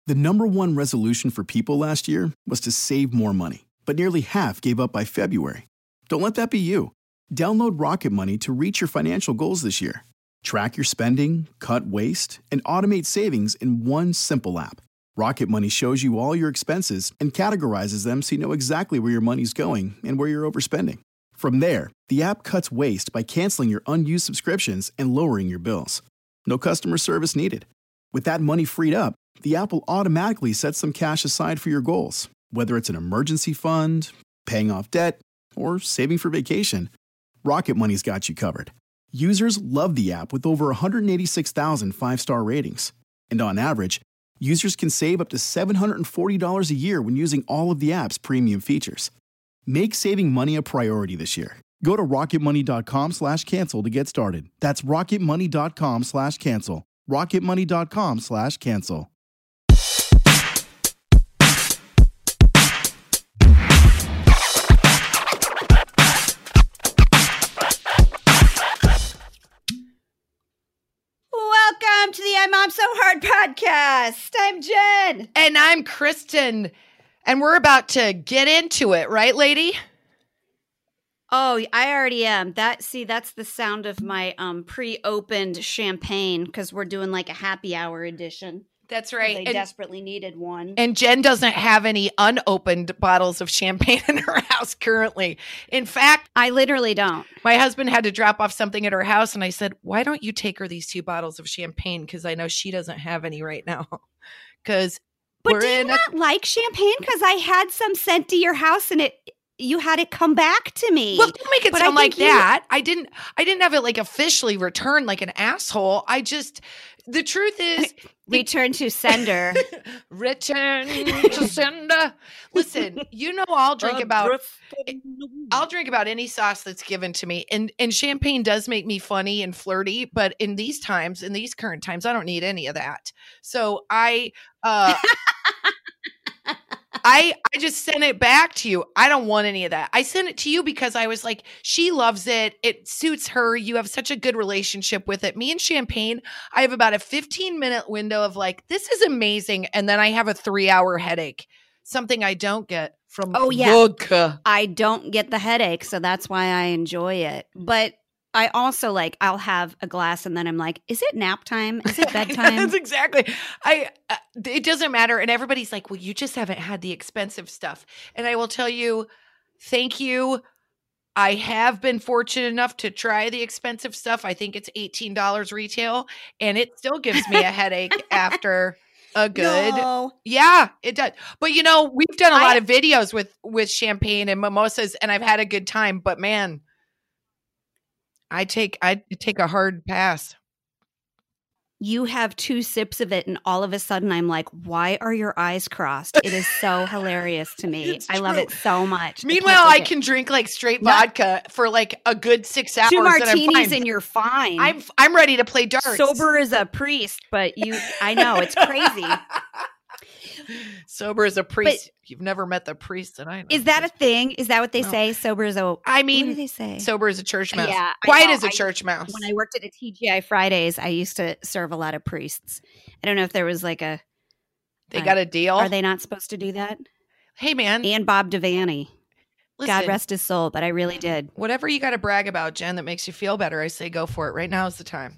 The number one resolution for people last year was to save more money, but nearly half gave up by February. Don't let that be you. Download Rocket Money to reach your financial goals this year. Track your spending, cut waste, and automate savings in one simple app. Rocket Money shows you all your expenses and categorizes them so you know exactly where your money's going and where you're overspending. From there, the app cuts waste by canceling your unused subscriptions and lowering your bills. No customer service needed. With that money freed up, the app will automatically set some cash aside for your goals, whether it's an emergency fund, paying off debt, or saving for vacation. Rocket Money's got you covered. Users love the app with over 186,000 five-star ratings. And on average, users can save up to $740 a year when using all of the app's premium features. Make saving money a priority this year. Go to rocketmoney.com/cancel to get started. That's rocketmoney.com/cancel. rocketmoney.com/cancel. Welcome to the I'm Mom So Hard podcast. I'm Jen. And I'm Kristen. And we're about to get into it, right, lady? Oh, I already am. That's the sound of my pre-opened champagne because we're doing like a happy hour edition. That's right. I desperately needed one. And Jen doesn't have any unopened bottles of champagne in her house currently. In fact, I literally don't. My husband had to drop off something at her house, and I said, why don't you take her these 2 bottles of champagne? Because I know she doesn't have any right now. But do you not like champagne? Because I had some sent to your house, and you had it come back to me. Well, don't make it sound like that. I didn't have it like officially returned like an asshole. The truth is, return to sender. Return to sender. Listen, I'll drink about any sauce that's given to me. And champagne does make me funny and flirty, but in these current times, I don't need any of that. So I just sent it back to you. I don't want any of that. I sent it to you because I was like, she loves it. It suits her. You have such a good relationship with it. Me and champagne, I have about a 15-minute window of like, this is amazing. And then I have a 3-hour headache, something I don't get from vodka. I don't get the headache, so that's why I enjoy it. But I also I'll have a glass and then I'm like, is it nap time? Is it bedtime? That's exactly. It doesn't matter. And everybody's like, well, you just haven't had the expensive stuff. And I will tell you, thank you. I have been fortunate enough to try the expensive stuff. I think it's $18 retail, and it still gives me a headache after a good. No. Yeah, it does. But we've done a lot of videos with champagne and mimosas, and I've had a good time. But man, I take a hard pass. You have 2 sips of it, and all of a sudden I'm like, why are your eyes crossed? It is so hilarious to me. I love it so much. Meanwhile, I can drink like straight vodka for like a good 6 hours. 2 martinis and you're fine. I'm ready to play darts. Sober as a priest, but I know, it's crazy. Sober as a priest. But you've never met the priest that I know. Is that a thing? Is that what they say? Sober as a... what do they say? Sober as a church mouse. Yeah, Quiet as a church mouse. When I worked at a TGI Fridays, I used to serve a lot of priests. I don't know if there was like a... They got a deal? Are they not supposed to do that? Hey, man. And Bob Devaney. Listen, God rest his soul, but I really did. Whatever you got to brag about, Jen, that makes you feel better, I say go for it. Right now is the time.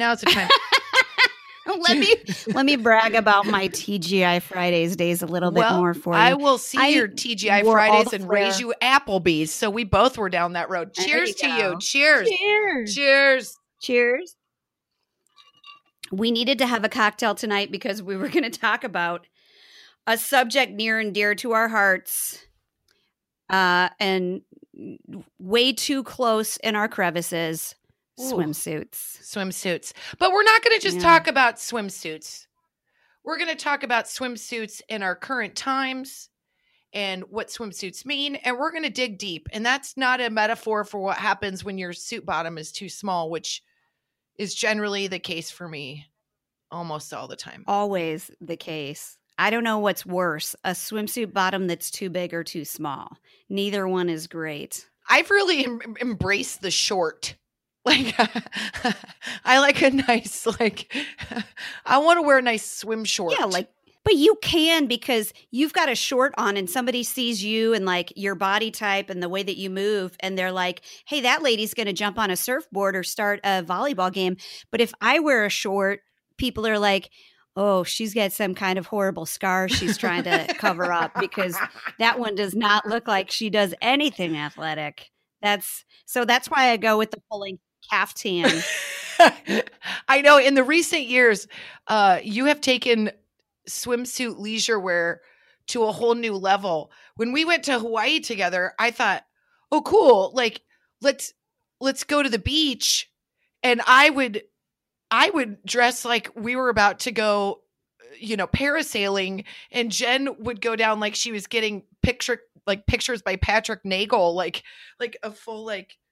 Let me brag about my TGI Fridays days a little bit more for you. I will see your TGI Fridays and raise you Applebee's. So we both were down that road. Cheers to you. Cheers. Cheers. Cheers. Cheers. We needed to have a cocktail tonight because we were going to talk about a subject near and dear to our hearts and way too close in our crevices. Swimsuits. But we're not going to just talk about swimsuits. We're going to talk about swimsuits in our current times and what swimsuits mean. And we're going to dig deep. And that's not a metaphor for what happens when your suit bottom is too small, which is generally the case for me almost all the time. Always the case. I don't know what's worse, a swimsuit bottom that's too big or too small. Neither one is great. I've really embraced the short. Like, I like a nice, I want to wear a nice swim short. Yeah, like But you can, because you've got a short on and somebody sees you and like your body type and the way that you move. And they're like, hey, that lady's going to jump on a surfboard or start a volleyball game. But if I wear a short, people are like, oh, she's got some kind of horrible scar she's trying to cover up, because that one does not look like she does anything athletic. That's why I go with the full caftan. I know in the recent years, you have taken swimsuit leisure wear to a whole new level. When we went to Hawaii together, I thought, oh, cool. Like, let's go to the beach. And I would dress like we were about to go, parasailing, and Jen would go down like she was getting pictures by Patrick Nagel, like a full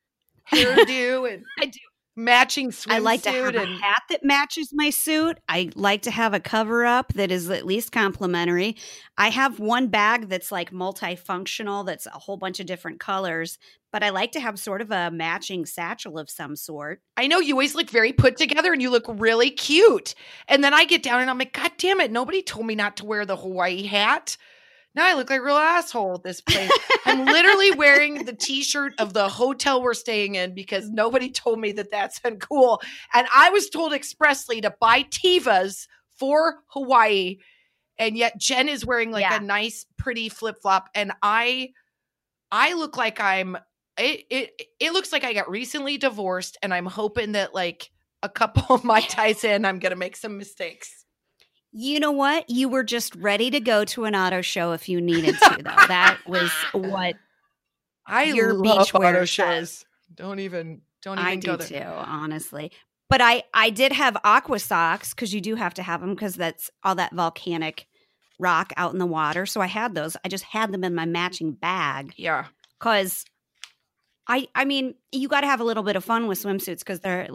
hairdo and I do. Matching swimsuit. I like to have a hat that matches my suit. I like to have a cover up that is at least complimentary. I have one bag that's like multifunctional, that's a whole bunch of different colors, but I like to have sort of a matching satchel of some sort. I know you always look very put together and you look really cute. And then I get down and I'm like, God damn it, nobody told me not to wear the Hawaii hat. Now I look like a real asshole at this place. I'm literally wearing the t-shirt of the hotel we're staying in because nobody told me that that's uncool. And I was told expressly to buy Tevas for Hawaii. And yet Jen is wearing a nice, pretty flip-flop. And I look like it looks like I got recently divorced. And I'm hoping that a couple of Mai Tais in, I'm going to make some mistakes. You know what? You were just ready to go to an auto show if you needed to, though. That was what your love beachwear auto says. shows. Don't even go there. I do too, honestly. But I did have aqua socks, because you do have to have them, because that's all that volcanic rock out in the water. So I had those. I just had them in my matching bag. Yeah. Because I mean, you got to have a little bit of fun with swimsuits, because they're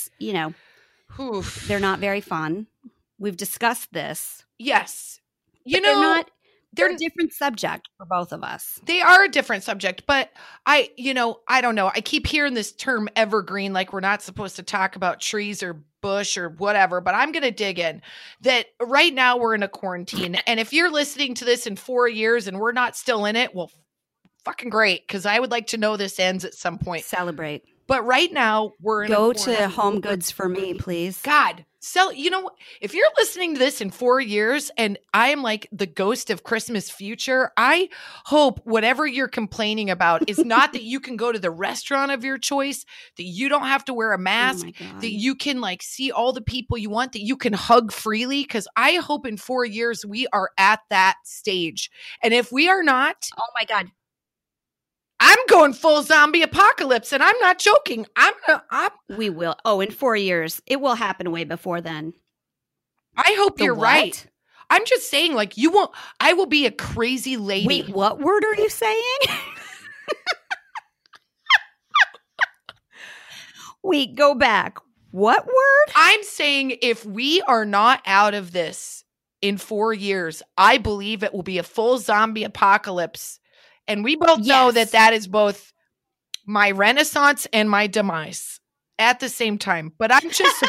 they're not very fun. We've discussed this. Yes. They're a different subject for both of us. They are a different subject, but I don't know. I keep hearing this term evergreen, like we're not supposed to talk about trees or bush or whatever, but I'm going to dig in that right now we're in a quarantine. And if you're listening to this in 4 years and we're not still in it, well, fucking great. Because I would like to know this ends at some point. Celebrate. But right now we're in Go to Home Goods for me, please. God, if you're listening to this in 4 years and I am like the ghost of Christmas future, I hope whatever you're complaining about is not that you can go to the restaurant of your choice, that you don't have to wear a mask, that you can see all the people you want, that you can hug freely. Because I hope in 4 years we are at that stage. And if we are not, oh my God, I'm going full zombie apocalypse, and I'm not joking. We will. Oh, in 4 years. It will happen way before then. I hope you're right. I'm just saying, you won't. I will be a crazy lady. Wait, what word are you saying? Wait, go back. What word? I'm saying if we are not out of this in 4 years, I believe it will be a full zombie apocalypse. And we both know that is both my renaissance and my demise at the same time. But I'm just,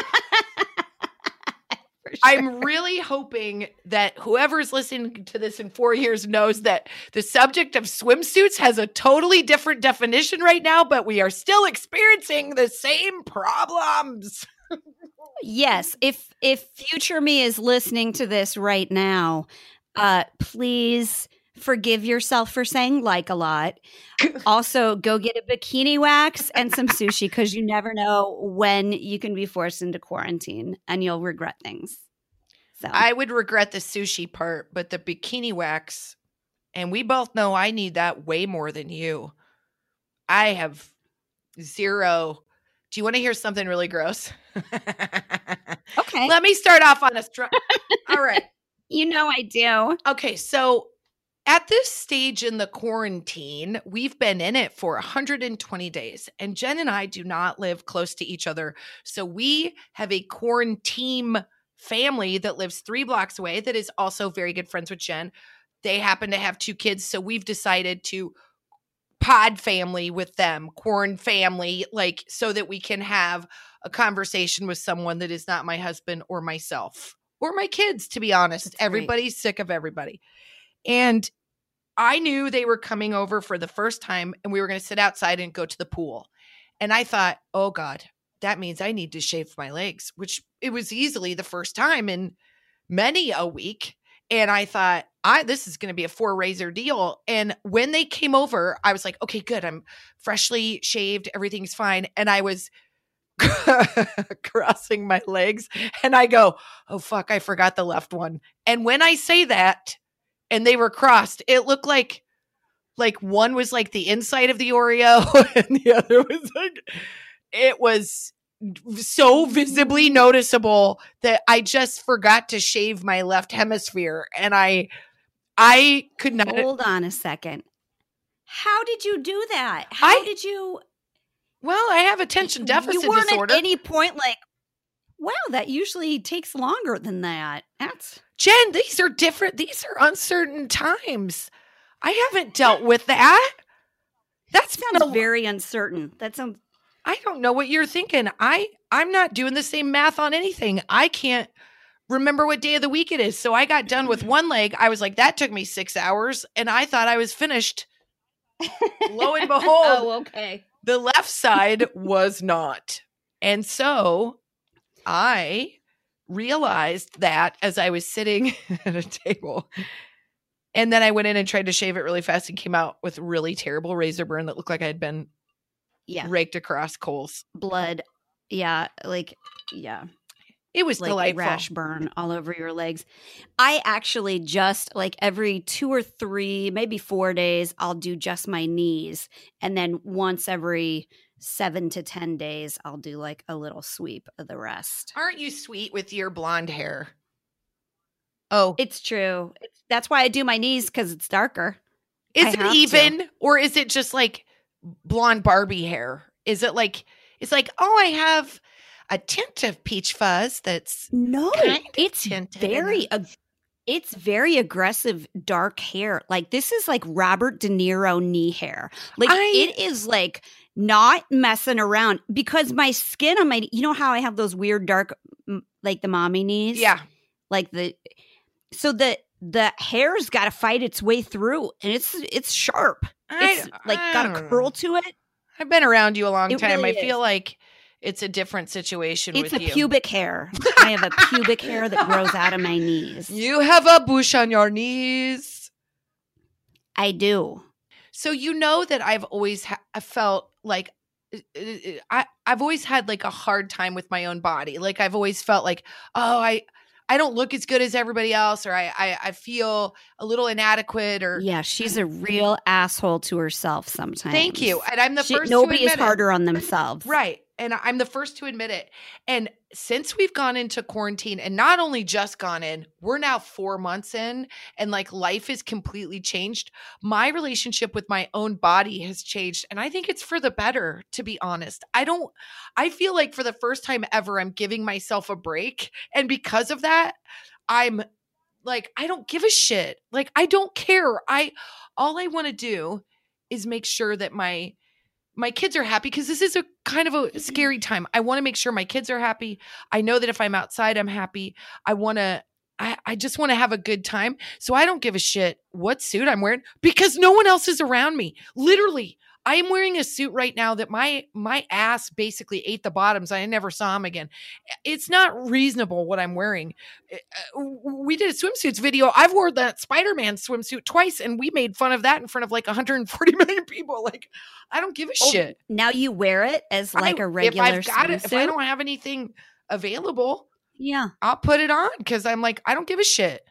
I'm really hoping that whoever's listening to this in 4 years knows that the subject of swimsuits has a totally different definition right now, but we are still experiencing the same problems. Yes. If future me is listening to this right now, please forgive yourself for saying a lot. Also, go get a bikini wax and some sushi, because you never know when you can be forced into quarantine and you'll regret things. So I would regret the sushi part, but the bikini wax, and we both know I need that way more than you. I have zero. Do you want to hear something really gross? Okay. Let me start off on a strong. All right. I do. Okay, so at this stage in the quarantine, we've been in it for 120 days, and Jen and I do not live close to each other. So we have a quarantine family that lives 3 blocks away that is also very good friends with Jen. They happen to have 2 kids, so we've decided to pod family with them, quarantine family, so that we can have a conversation with someone that is not my husband or myself or my kids, to be honest. That's great. Everybody's sick of everybody. And I knew they were coming over for the first time and we were going to sit outside and go to the pool. And I thought, oh God, that means I need to shave my legs, which it was easily the first time in many a week. And I thought, this is going to be a 4-razor deal. And when they came over, I was like, okay, good. I'm freshly shaved. Everything's fine. And I was crossing my legs and I go, oh fuck, I forgot the left one. And when I say that and they were crossed, it looked like one was like the inside of the Oreo and the other was like, it was so visibly noticeable that I just forgot to shave my left hemisphere. And I could not. Hold on a second. How did you do that? How did you? Well, I have attention deficit you weren't disorder. At any point like, wow, that usually takes longer than that. That's Jen, these are different. These are uncertain times. I haven't dealt with that. That sounds very uncertain. That sounds. I don't know what you're thinking. I'm not doing the same math on anything. I can't remember what day of the week it is. So I got done with one leg. I was like, that took me 6 hours. And I thought I was finished. Lo and behold. Oh, okay. The left side was not. And so I realized that as I was sitting at a table. And then I went in and tried to shave it really fast and came out with really terrible razor burn that looked like I had been raked across coals. Blood. Yeah. It was like delightful. Rash burn all over your legs. I actually just like every 2 or 3, maybe 4 days, I'll do just my knees. And then once every 7 to 10 days, I'll do like a little sweep of the rest. Aren't you sweet with your blonde hair? Oh, it's true. That's why I do my knees, because it's darker. Is it even, or is it just like blonde Barbie hair? Is it like, it's like, oh, I have a tint of peach fuzz that's it's very aggressive dark hair. Like this is like Robert De Niro knee hair. Like it is like not messing around, because my skin on my, you know how I have those weird dark, like the mommy knees? Yeah. Like the hair's got to fight its way through, and it's sharp. It's got a curl to it. I've been around you a long time. Really I feel like it's a different situation with you. It's a pubic hair. I have a pubic hair that grows out of my knees. You have a bush on your knees. I do. So you know that I've always felt like I've always had like a hard time with my own body. Like I've always felt like, oh, I don't look as good as everybody else, or I feel a little inadequate, or yeah, she's a real asshole to herself sometimes. Thank you. And I'm the first nobody to admit is harder on themselves. Right. And I'm the first to admit it. And since we've gone into quarantine, and not only just gone in, we're now 4 months in, and like life has completely changed. My relationship with my own body has changed. And I think it's for the better, to be honest. I feel like for the first time ever, I'm giving myself a break. And because of that, I'm like, I don't give a shit. Like, I don't care. All I want to do is make sure that my kids are happy, because this is a kind of a scary time. I want to make sure my kids are happy. I know that if I'm outside, I'm happy. I just want to have a good time. So I don't give a shit what suit I'm wearing, because no one else is around me. Literally, I am wearing a suit right now that my ass basically ate the bottoms. I never saw him again. It's not reasonable what I'm wearing. We did a swimsuits video. I've worn that Spider-Man swimsuit twice, and we made fun of that in front of like 140 million people. Like, I don't give a shit. Now you wear it as like a regular swimsuit? If I don't have anything available, yeah, I'll put it on, because I'm like, I don't give a shit.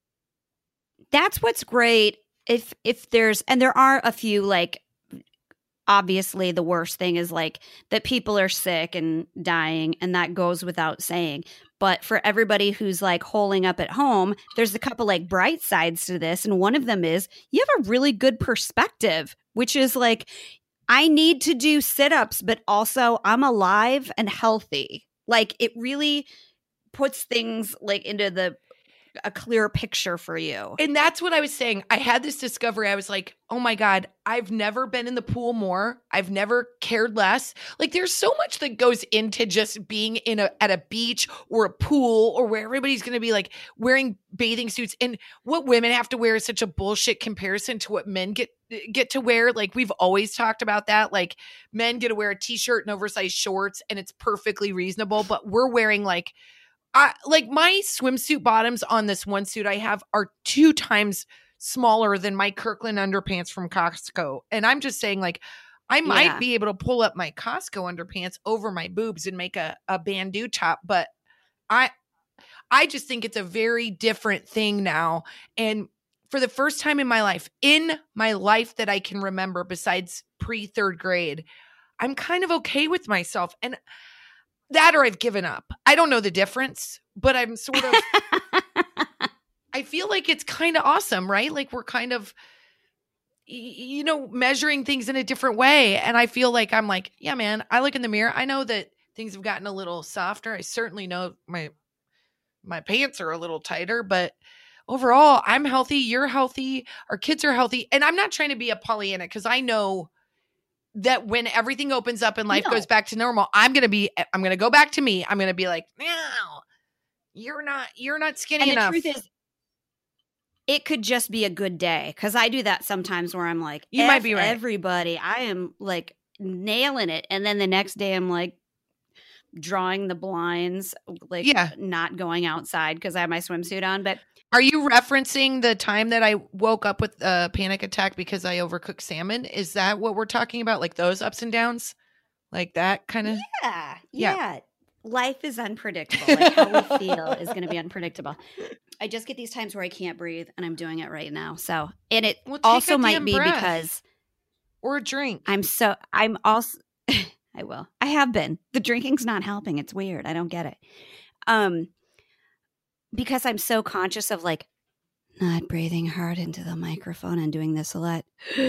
That's what's great. If there's, and there are a few, like, obviously the worst thing is like that people are sick and dying, and that goes without saying. But for everybody who's like holing up at home, there's a couple like bright sides to this. And one of them is you have a really good perspective, which is like, I need to do sit-ups, but also I'm alive and healthy. Like it really puts things like into the a clear picture for you. And that's what I was saying. I had this discovery. I was like, oh my God, I've never been in the pool more. I've never cared less. Like there's so much that goes into just being at a beach or a pool or where everybody's going to be like wearing bathing suits. And what women have to wear is such a bullshit comparison to what men get to wear. Like we've always talked about that. Like men get to wear a t-shirt and oversized shorts and it's perfectly reasonable, but we're wearing like my swimsuit bottoms on this one suit I have are 2 times smaller than my Kirkland underpants from Costco. And I'm just saying like, I might be able to pull up my Costco underpants over my boobs and make a bandeau top, but I just think it's a very different thing now. And for the first time in my life that I can remember besides pre-3rd grade, I'm kind of okay with myself. And that or I've given up. I don't know the difference, but I'm sort of, I feel like it's kind of awesome, right? Like we're kind of, measuring things in a different way. And I feel like I'm like, yeah, man, I look in the mirror. I know that things have gotten a little softer. I certainly know my pants are a little tighter, but overall I'm healthy. You're healthy. Our kids are healthy. And I'm not trying to be a Pollyanna because I know that when everything opens up and life goes back to normal, I'm going to go back to me. I'm going to be like, no, you're not skinny enough. And the truth is, it could just be a good day. Cause I do that sometimes where I'm like, you might be right. Everybody, I am like nailing it. And then the next day I'm like drawing the blinds, like not going outside cause I have my swimsuit on. But are you referencing the time that I woke up with a panic attack because I overcooked salmon? Is that what we're talking about? Like those ups and downs? Like that kind of? Yeah. Life is unpredictable. Like how we feel is going to be unpredictable. I just get these times where I can't breathe and I'm doing it right now. So, and it also might be because. Or a drink. I'm also, I will. I have been. The drinking's not helping. It's weird. I don't get it. Because I'm so conscious of like not breathing hard into the microphone and doing this a lot.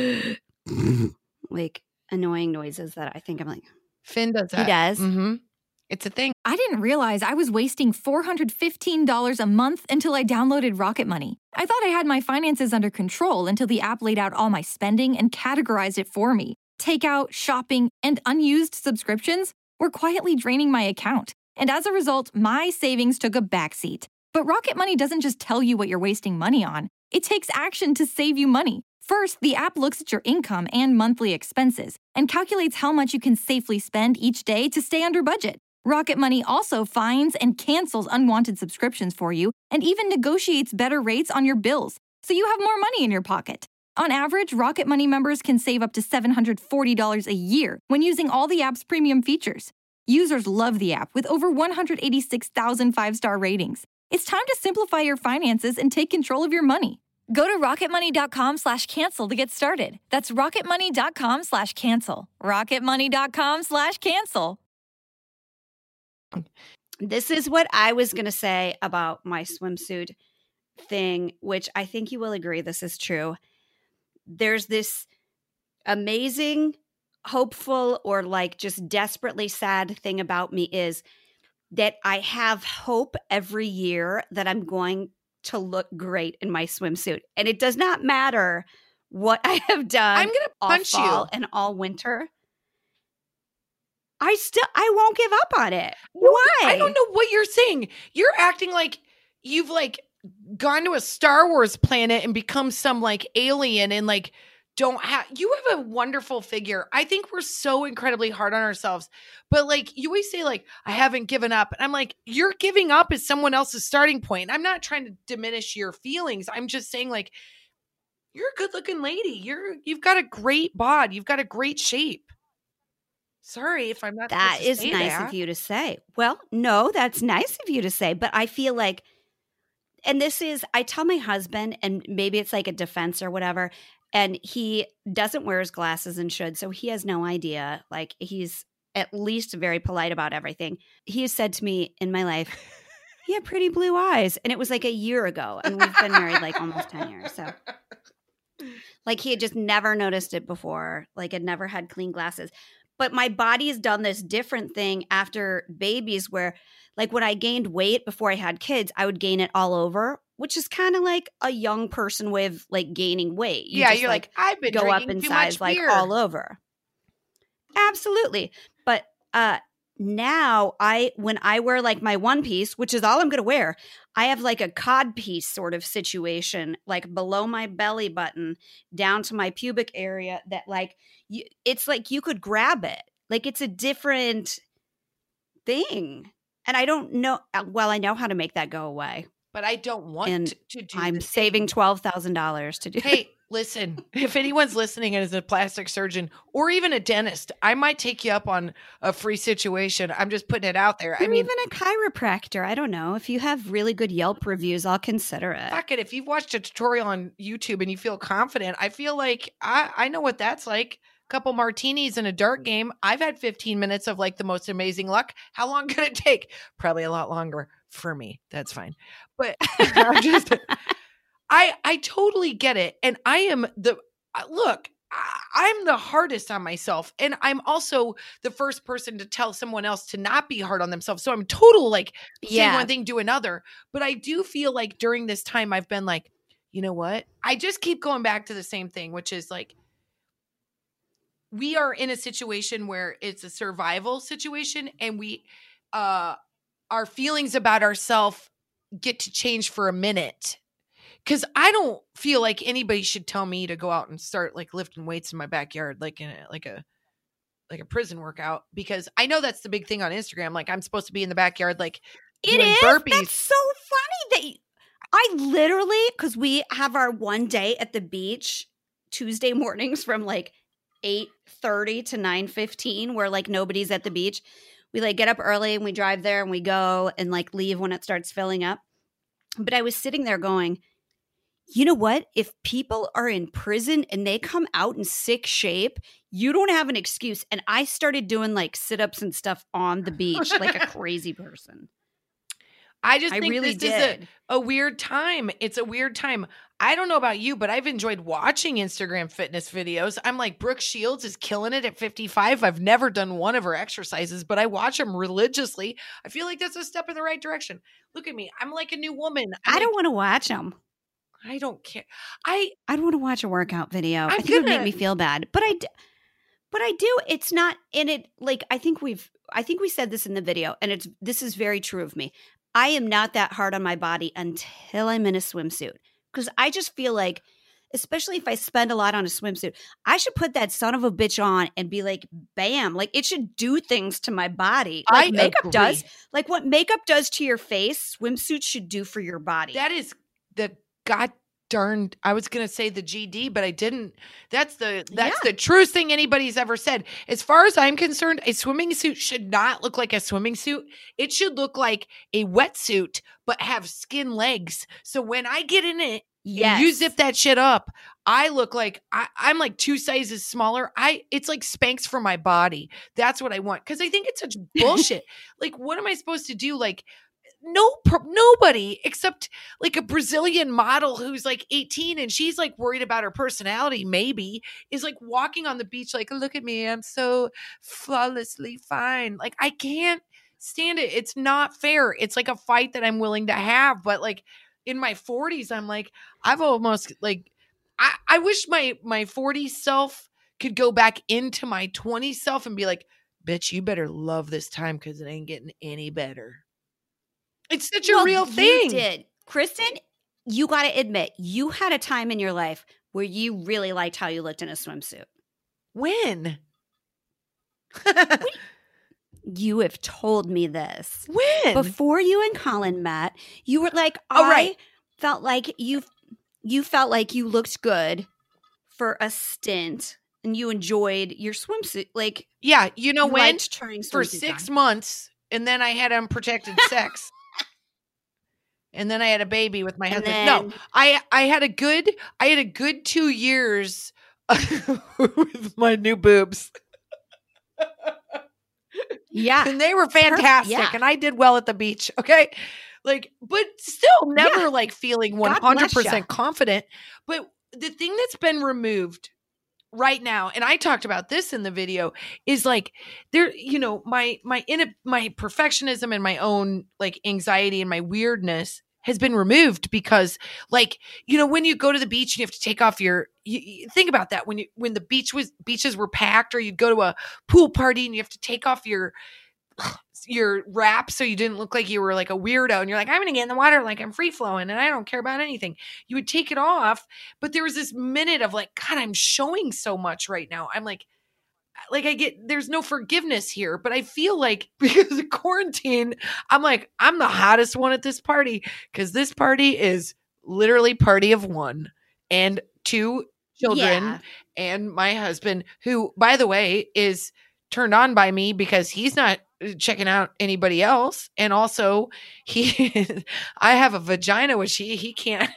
Like annoying noises that I think I'm like. Finn does that. He does. Mm-hmm. It's a thing. I didn't realize I was wasting $415 a month until I downloaded Rocket Money. I thought I had my finances under control until the app laid out all my spending and categorized it for me. Takeout, shopping, and unused subscriptions were quietly draining my account. And as a result, my savings took a backseat. But Rocket Money doesn't just tell you what you're wasting money on. It takes action to save you money. First, the app looks at your income and monthly expenses and calculates how much you can safely spend each day to stay under budget. Rocket Money also finds and cancels unwanted subscriptions for you and even negotiates better rates on your bills, so you have more money in your pocket. On average, Rocket Money members can save up to $740 a year when using all the app's premium features. Users love the app with over 186,000 five-star ratings. It's time to simplify your finances and take control of your money. Go to rocketmoney.com/cancel to get started. That's rocketmoney.com/cancel. rocketmoney.com/cancel. This is what I was going to say about my swimsuit thing, which I think you will agree this is true. There's this amazing, hopeful, or like just desperately sad thing about me is that I have hope every year that I'm going to look great in my swimsuit. And it does not matter what I have done. I'm going to punch you and all winter. I won't give up on it. Why? I don't know what you're saying. You're acting like you've like gone to a Star Wars planet and become some like alien and like you have a wonderful figure. I think we're so incredibly hard on ourselves. But like you always say like, I haven't given up. And I'm like, you're giving up as someone else's starting point. I'm not trying to diminish your feelings. I'm just saying like, you're a good looking lady. You've got a great bod. You've got a great shape. Sorry if I'm not. That is nice of you to say. Well, no, that's nice of you to say. But I feel like, and this is, I tell my husband, and maybe it's like a defense or whatever, and he doesn't wear his glasses and should, so he has no idea. Like he's at least very polite about everything. He has said to me in my life, "You have pretty blue eyes," and it was like a year ago, and we've been married like almost 10 years. So, like he had just never noticed it before. Like had never had clean glasses. But my body has done this different thing after babies where like when I gained weight before I had kids, I would gain it all over, which is kind of like a young person way of like gaining weight. You're like, I've been go up drinking in too size much beer. like all over. Absolutely. But now when I wear like my one piece, which is all I'm going to wear, I have like a cod piece sort of situation, like below my belly button down to my pubic area that like, it's like you could grab it. Like it's a different thing. And I don't know. Well, I know how to make that go away. But I don't want to do I'm saving $12,000 to do Hey, listen, if anyone's listening and is a plastic surgeon or even a dentist, I might take you up on a free situation. I'm just putting it out there. Or even a chiropractor. I don't know. If you have really good Yelp reviews, I'll consider it. Fuck it. If you've watched a tutorial on YouTube and you feel confident, I feel like I know what that's like. A couple martinis in a dart game. I've had 15 minutes of like the most amazing luck. How long could it take? Probably a lot longer for me. That's fine. But I'm just... I totally get it. And I am I'm the hardest on myself. And I'm also the first person to tell someone else to not be hard on themselves. So I'm total like say one thing, do another. But I do feel like during this time I've been like, you know what? I just keep going back to the same thing, which is like, we are in a situation where it's a survival situation and we, our feelings about ourselves get to change for a minute. Cause I don't feel like anybody should tell me to go out and start like lifting weights in my backyard, like in a prison workout, because I know that's the big thing on Instagram. Like I'm supposed to be in the backyard, like it doing is burpees. That's so funny that I literally, cause we have our one day at the beach Tuesday mornings from like 8:30 to 9:15 where like nobody's at the beach. We like get up early and we drive there and we go and like leave when it starts filling up. But I was sitting there going, you know what? If people are in prison and they come out in sick shape, you don't have an excuse. And I started doing like sit-ups and stuff on the beach like a crazy person. I think really this is a weird time. It's a weird time. I don't know about you, but I've enjoyed watching Instagram fitness videos. I'm like, Brooke Shields is killing it at 55. I've never done one of her exercises, but I watch them religiously. I feel like that's a step in the right direction. Look at me. I'm like a new woman. I don't want to watch them. I don't care. I don't want to watch a workout video. I think it would make me feel bad. But I do. It's not in it. Like, I think we said this in the video, and this is very true of me. I am not that hard on my body until I'm in a swimsuit. Because I just feel like, especially if I spend a lot on a swimsuit, I should put that son of a bitch on and be like, bam. Like, it should do things to my body. Like makeup does. Like what makeup does to your face, swimsuits should do for your body. That is the god darned, I was going to say the GD, but I didn't. That's the truest thing anybody's ever said. As far as I'm concerned, a swimming suit should not look like a swimming suit. It should look like a wetsuit, but have skin legs. So when I get in it, and you zip that shit up, I look like I'm like 2 sizes smaller. It's like Spanx for my body. That's what I want. Cause I think it's such bullshit. Like, what am I supposed to do? Like, nobody except like a Brazilian model who's like 18 and she's like worried about her personality, maybe, is like walking on the beach like, look at me, I'm so flawlessly fine. Like, I can't stand it. It's not fair. It's like a fight that I'm willing to have. But like in my 40s, I'm like, I've almost like, I wish my 40s self could go back into my 20s self and be like, bitch, you better love this time because it ain't getting any better. It's such a real thing. You did. Kristen, you got to admit, you had a time in your life where you really liked how you looked in a swimsuit. When? You have told me this. When? Before you and Colin met, you were like, felt like you felt like you looked good for a stint and you enjoyed your swimsuit. Like, yeah, you know, when? For 6 months, and then I had unprotected sex. And then I had a baby with my husband. No, I had a good 2 years with my new boobs. Yeah. And they were fantastic. And I did well at the beach. Okay. Like, but still never like feeling 100% confident. But the thing that's been removed right now, and I talked about this in the video, is like there, my perfectionism and my own like anxiety and my weirdness has been removed because like, when you go to the beach and you have to take off you think about that when the beaches were packed, or you'd go to a pool party and you have to take off your wrap so you didn't look like you were like a weirdo, and you're like, I'm gonna get in the water like I'm free flowing and I don't care about anything. You would take it off, but there was this minute of like, God, I'm showing so much right now. I'm like there's no forgiveness here, but I feel like because of quarantine, I'm like, I'm the hottest one at this party because this party is literally party of one and two children and my husband, who, by the way, is turned on by me because he's not checking out anybody else. And also I have a vagina, which he can't.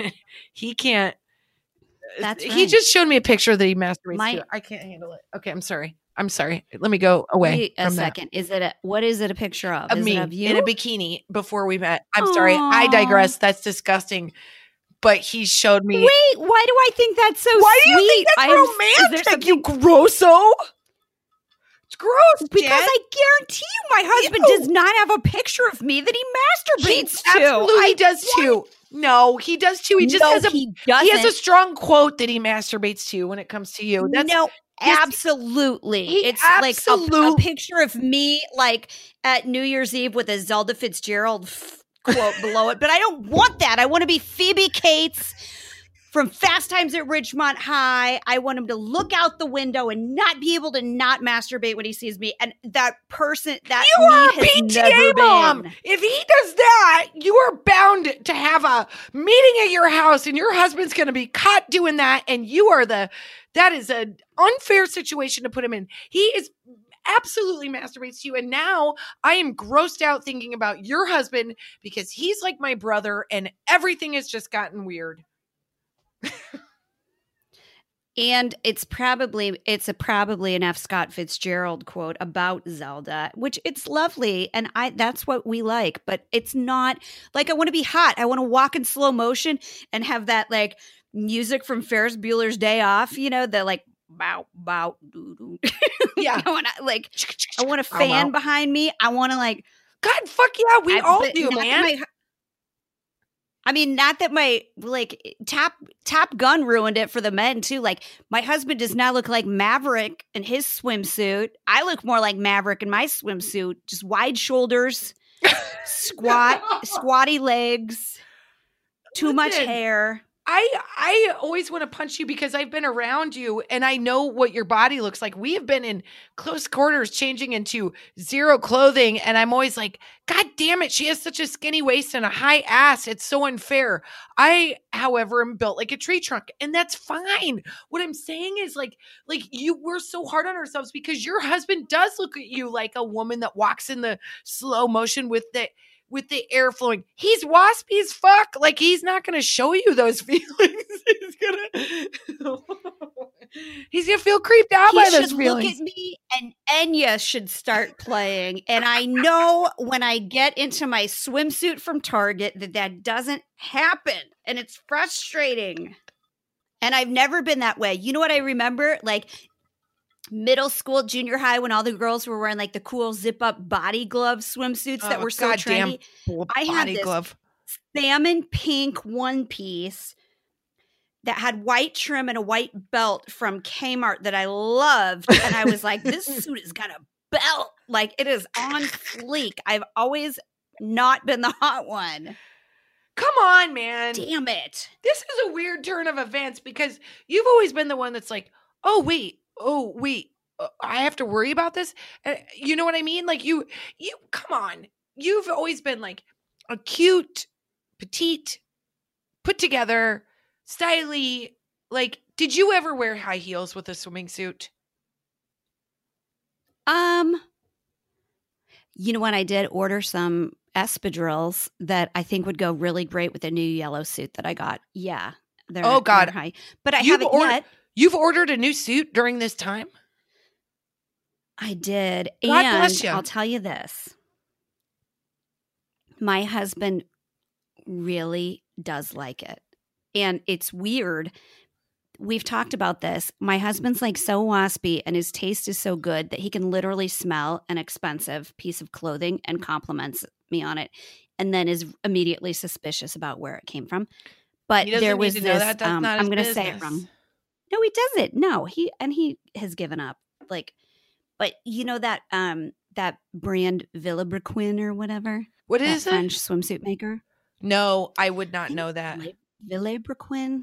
That's right. He just showed me a picture that he masturbates to. I can't handle it. Okay. I'm sorry. Let me go away. Wait a second. What is it a picture of? Of is me it of you? in a bikini before we met. I'm sorry. I digress. That's disgusting. But he showed me. Wait, why do I think that's so why sweet? do you think that's romantic, you grosso? It's gross, because Jen. I guarantee you my husband does not have a picture of me that he masturbates to. Absolutely does too. No, he does too. He just he has a strong quote that he masturbates to when it comes to you. Absolutely. It's like a picture of me like at New Year's Eve with a Zelda Fitzgerald quote below it. But I don't want that. I want to be Phoebe Cates from Fast Times at Ridgemont High. I want him to look out the window and not be able to not masturbate when he sees me. And that person, that you are a PTA mom. If he does that, you are bound to have a meeting at your house, and your husband's going to be caught doing that. And you are that is an unfair situation to put him in. He is absolutely masturbates to you. And now I am grossed out thinking about your husband because he's like my brother and everything has just gotten weird. And it's probably an F. Scott Fitzgerald quote about Zelda, which it's lovely. And that's what we like, but it's not like I want to be hot. I want to walk in slow motion and have that like music from Ferris Bueller's Day Off, the like, bow, bow, doo, doo. Yeah. I want a fan behind me. I want to like, God, fuck yeah. We all do, man. Not that my like Top Gun ruined it for the men too. Like my husband does not look like Maverick in his swimsuit. I look more like Maverick in my swimsuit. Just wide shoulders, squatty legs, too much hair. I always want to punch you because I've been around you and I know what your body looks like. We have been in close quarters changing into zero clothing. And I'm always like, God damn it. She has such a skinny waist and a high ass. It's so unfair. I, however, am built like a tree trunk and that's fine. What I'm saying is we're so hard on ourselves because your husband does look at you like a woman that walks in the slow motion with the air flowing. He's waspy as fuck. Like he's not going to show you those feelings. He's gonna feel creeped out by those feelings. Look at me and Enya should start playing. And I know when I get into my swimsuit from Target that doesn't happen. And it's frustrating. And I've never been that way. You know what I remember? Like middle school, junior high, when all the girls were wearing like the cool zip up body glove swimsuits that were so trendy. I had this salmon pink one piece that had white trim and a white belt from Kmart that I loved. And I was like, this suit has got a belt. Like it is on fleek. I've always not been the hot one. Come on, man. Damn it. This is a weird turn of events because you've always been the one that's like, oh, wait, I have to worry about this. You know what I mean? Like you come on. You've always been like a cute, petite, put together, styly. Like, did you ever wear high heels with a swimming suit? You know what? I did order some espadrilles that I think would go really great with the new yellow suit that I got. Yeah. They're high. But I haven't yet. You've ordered a new suit during this time? I did. God bless you. I'll tell you this. My husband really does like it. And it's weird. we've talked about this. My husband's like so waspy and his taste is so good that he can literally smell an expensive piece of clothing and compliments me on it and then is immediately suspicious about where it came from. But there was need to this, know that. That's not I'm his going to say it business. wrong. No, he doesn't. No, he has given up. Like, but you know that brand Villebrequin or whatever? What That is it? French swimsuit maker? No, I would not know that. Villebrequin.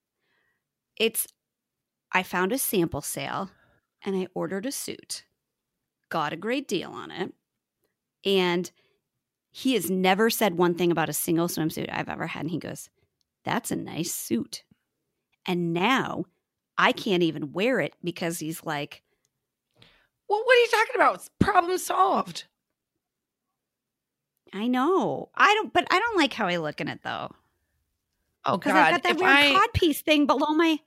I found a sample sale and I ordered a suit. Got a great deal on it. And he has never said one thing about a single swimsuit I've ever had. And he goes, "That's a nice suit." And now I can't even wear it because he's like, Well, what are you talking about? Problem solved. I know. But I don't like how I look in it though. Oh Because God! I've got that weird codpiece thing below my.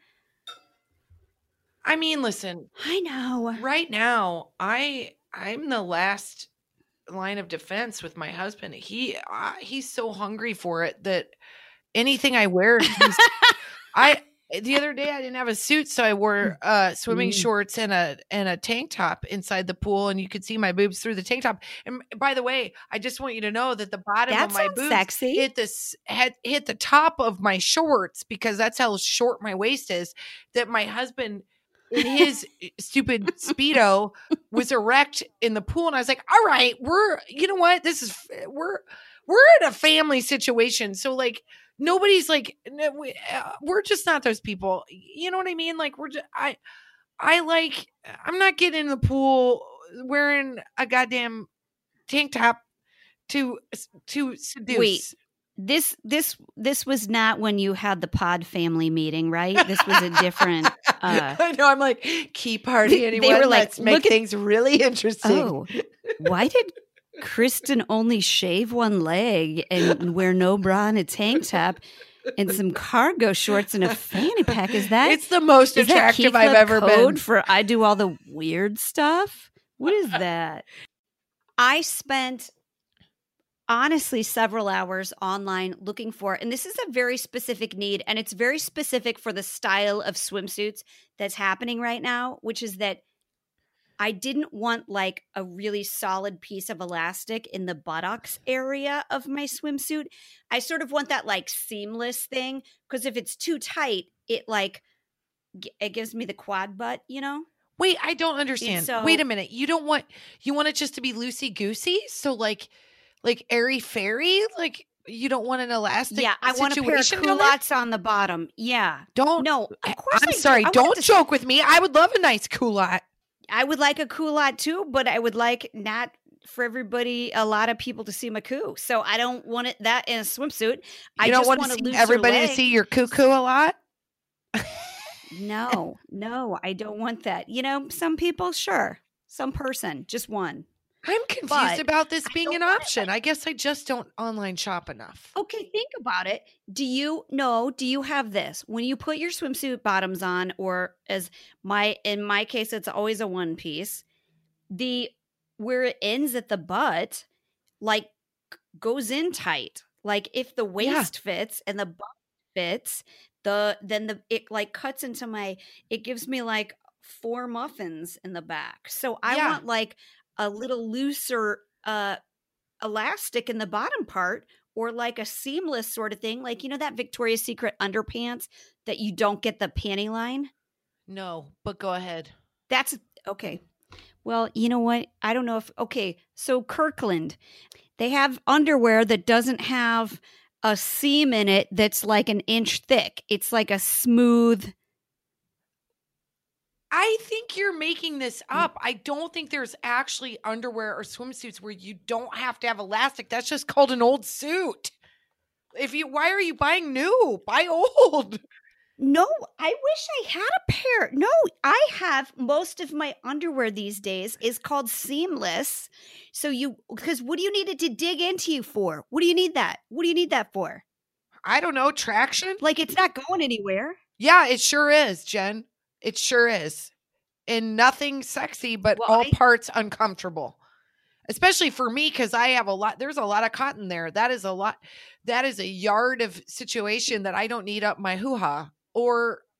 I mean, listen. I know. Right now, I'm the last line of defense with my husband. He's so hungry for it that anything I wear, the other day I didn't have a suit, so I wore swimming shorts and a tank top inside the pool, and you could see my boobs through the tank top. And by the way, I just want you to know that the bottom of my boobs sexy. hit the top of my shorts because that's how short my waist is. That my husband, in his stupid Speedo, was erect in the pool, and I was like, "All right, we're in a family situation, so like." Nobody's like, we're just not those people. You know what I mean? Like I'm not getting in the pool wearing a goddamn tank top to seduce. Wait, this was not when you had the pod family meeting, right? This was a different. I know. I'm like, key party. Anyone? They were like, let's make things really interesting. Oh, why did Kristen only shave one leg and wear no bra and a tank top and some cargo shorts and a fanny pack? Is that it's the most attractive I've ever been for I do all the weird stuff? What is that? I spent honestly several hours online looking for, and this is a very specific need, and it's very specific for the style of swimsuits that's happening right now, which is that I didn't want like a really solid piece of elastic in the buttocks area of my swimsuit. I sort of want that like seamless thing because if it's too tight, it it gives me the quad butt, you know? Wait, I don't understand. So, wait a minute. You want it just to be loosey goosey? So like airy fairy? Like you don't want an elastic? Yeah, I want a pair of culottes on the bottom. Yeah. Don't. No, of course I'm sorry. Don't joke with me. I would love a nice culotte. I would like a culotte too, but I would like not for everybody, a lot of people to see my coo. So I don't want that in a swimsuit. I don't just want everybody to see your cuckoo a lot? No, I don't want that. You know, some people, sure. Some person, just one. I'm confused about this being an option. I guess I just don't online shop enough. Okay, think about it. Do you have this? When you put your swimsuit bottoms on, or in my case, it's always a one piece, where it ends at the butt, like goes in tight. Like if the waist fits and the butt fits, it like cuts into it gives me like 4 muffins in the back. So I want like a little looser elastic in the bottom part, or like a seamless sort of thing. Like, you know, that Victoria's Secret underpants that you don't get the panty line? No, but go ahead. That's okay. Well, you know what? I don't know so Kirkland, they have underwear that doesn't have a seam in it that's like an inch thick. It's like a smooth. I think you're making this up. I don't think there's actually underwear or swimsuits where you don't have to have elastic. That's just called an old suit. Why are you buying new? Buy old. No, I wish I had a pair. No, I have most of my underwear these days is called seamless. So because what do you need it to dig into you for? What do you need that? What do you need that for? I don't know. Traction? Like it's not going anywhere. Yeah, it sure is, Jen. It sure is. And nothing sexy, but all parts uncomfortable. Especially for me, because I have there's a lot of cotton there. That is a lot. That is a yard of situation that I don't need up my hoo-ha. Or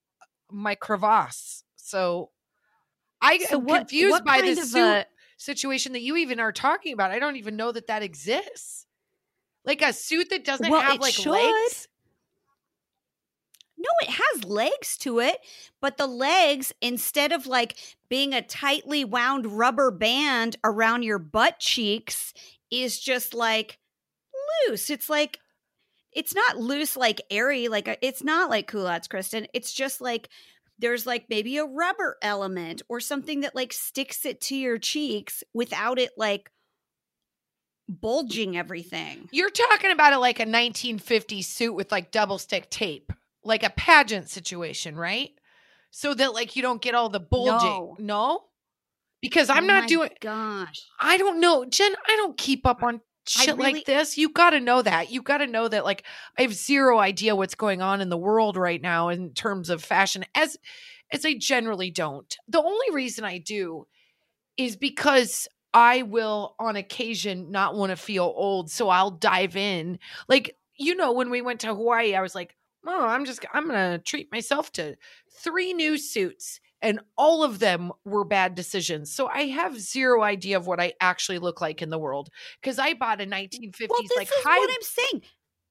my crevasse. So I am confused what by kind this of suit situation that you even are talking about. I don't even know that exists. Like a suit that doesn't Well, have it like should. legs. No, it has legs to it, but the legs, instead of like being a tightly wound rubber band around your butt cheeks, is just like loose. It's like, it's not loose, like airy, like it's not like culottes, Kristen. It's just like there's like maybe a rubber element or something that like sticks it to your cheeks without it like bulging everything. You're talking about it like a 1950s suit with like double stick tape, like a pageant situation, right? So that like you don't get all the bulging. No? Because I'm not doing. Gosh, I don't know, Jen. I don't keep up on shit like this. You got to know that. You got to know that. Like I have zero idea what's going on in the world right now in terms of fashion, as I generally don't. The only reason I do is because I will on occasion not want to feel old, so I'll dive in. Like, when we went to Hawaii, I was like, oh, I'm going to treat myself to 3 new suits, and all of them were bad decisions. So I have zero idea of what I actually look like in the world because I bought a 1950s well, this is what I'm saying.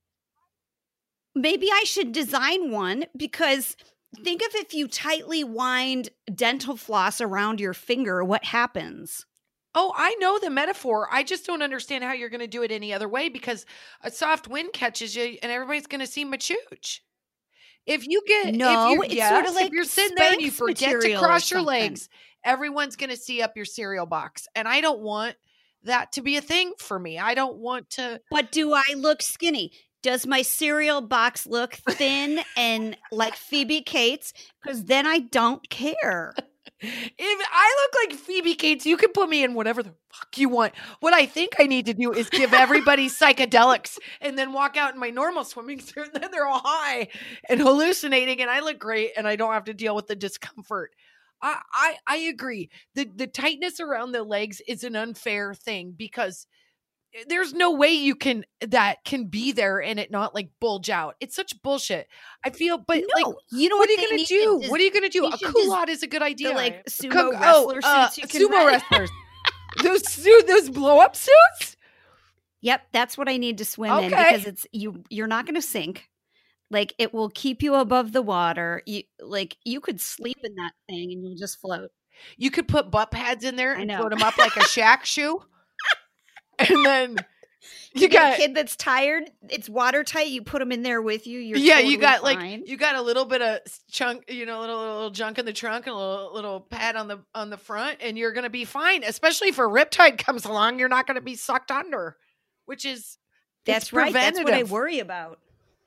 Maybe I should design one, because think of if you tightly wind dental floss around your finger, what happens? Oh, I know the metaphor. I just don't understand how you're going to do it any other way, because a soft wind catches you and everybody's going to see my chooch. If you get, sort of like if you're sitting there and you forget to cross your something. legs, everyone's going to see up your cereal box. And I don't want that to be a thing for me. I don't want to. But do I look skinny? Does my cereal box look thin and like Phoebe Cates? Because then I don't care. If I look like Phoebe Cates, you can put me in whatever the fuck you want. What I think I need to do is give everybody psychedelics and then walk out in my normal swimming suit, and then they're all high and hallucinating, and I look great, and I don't have to deal with the discomfort. I agree. The tightness around the legs is an unfair thing, because there's no way that can be there and it not like bulge out. It's such bullshit. I feel, but No, like, you know what are you going to do? What are you going to do? A culotte is a good idea. Like sumo wrestler suits you can sumo rent. wrestlers. those blow up suits? Yep, that's what I need to swim in, because you're not going to sink. Like, it will keep you above the water. You could sleep in that thing and you'll just float. You could put butt pads in there and float them up like a Shaq shoe. And then you got a kid that's tired. It's watertight. You put them in there with you. You're totally you got fine. You got a little bit of chunk, little junk in the trunk and a little pad on the front, and you're gonna be fine. Especially if a riptide comes along, you're not gonna be sucked under, which is that's right. That's what I worry about.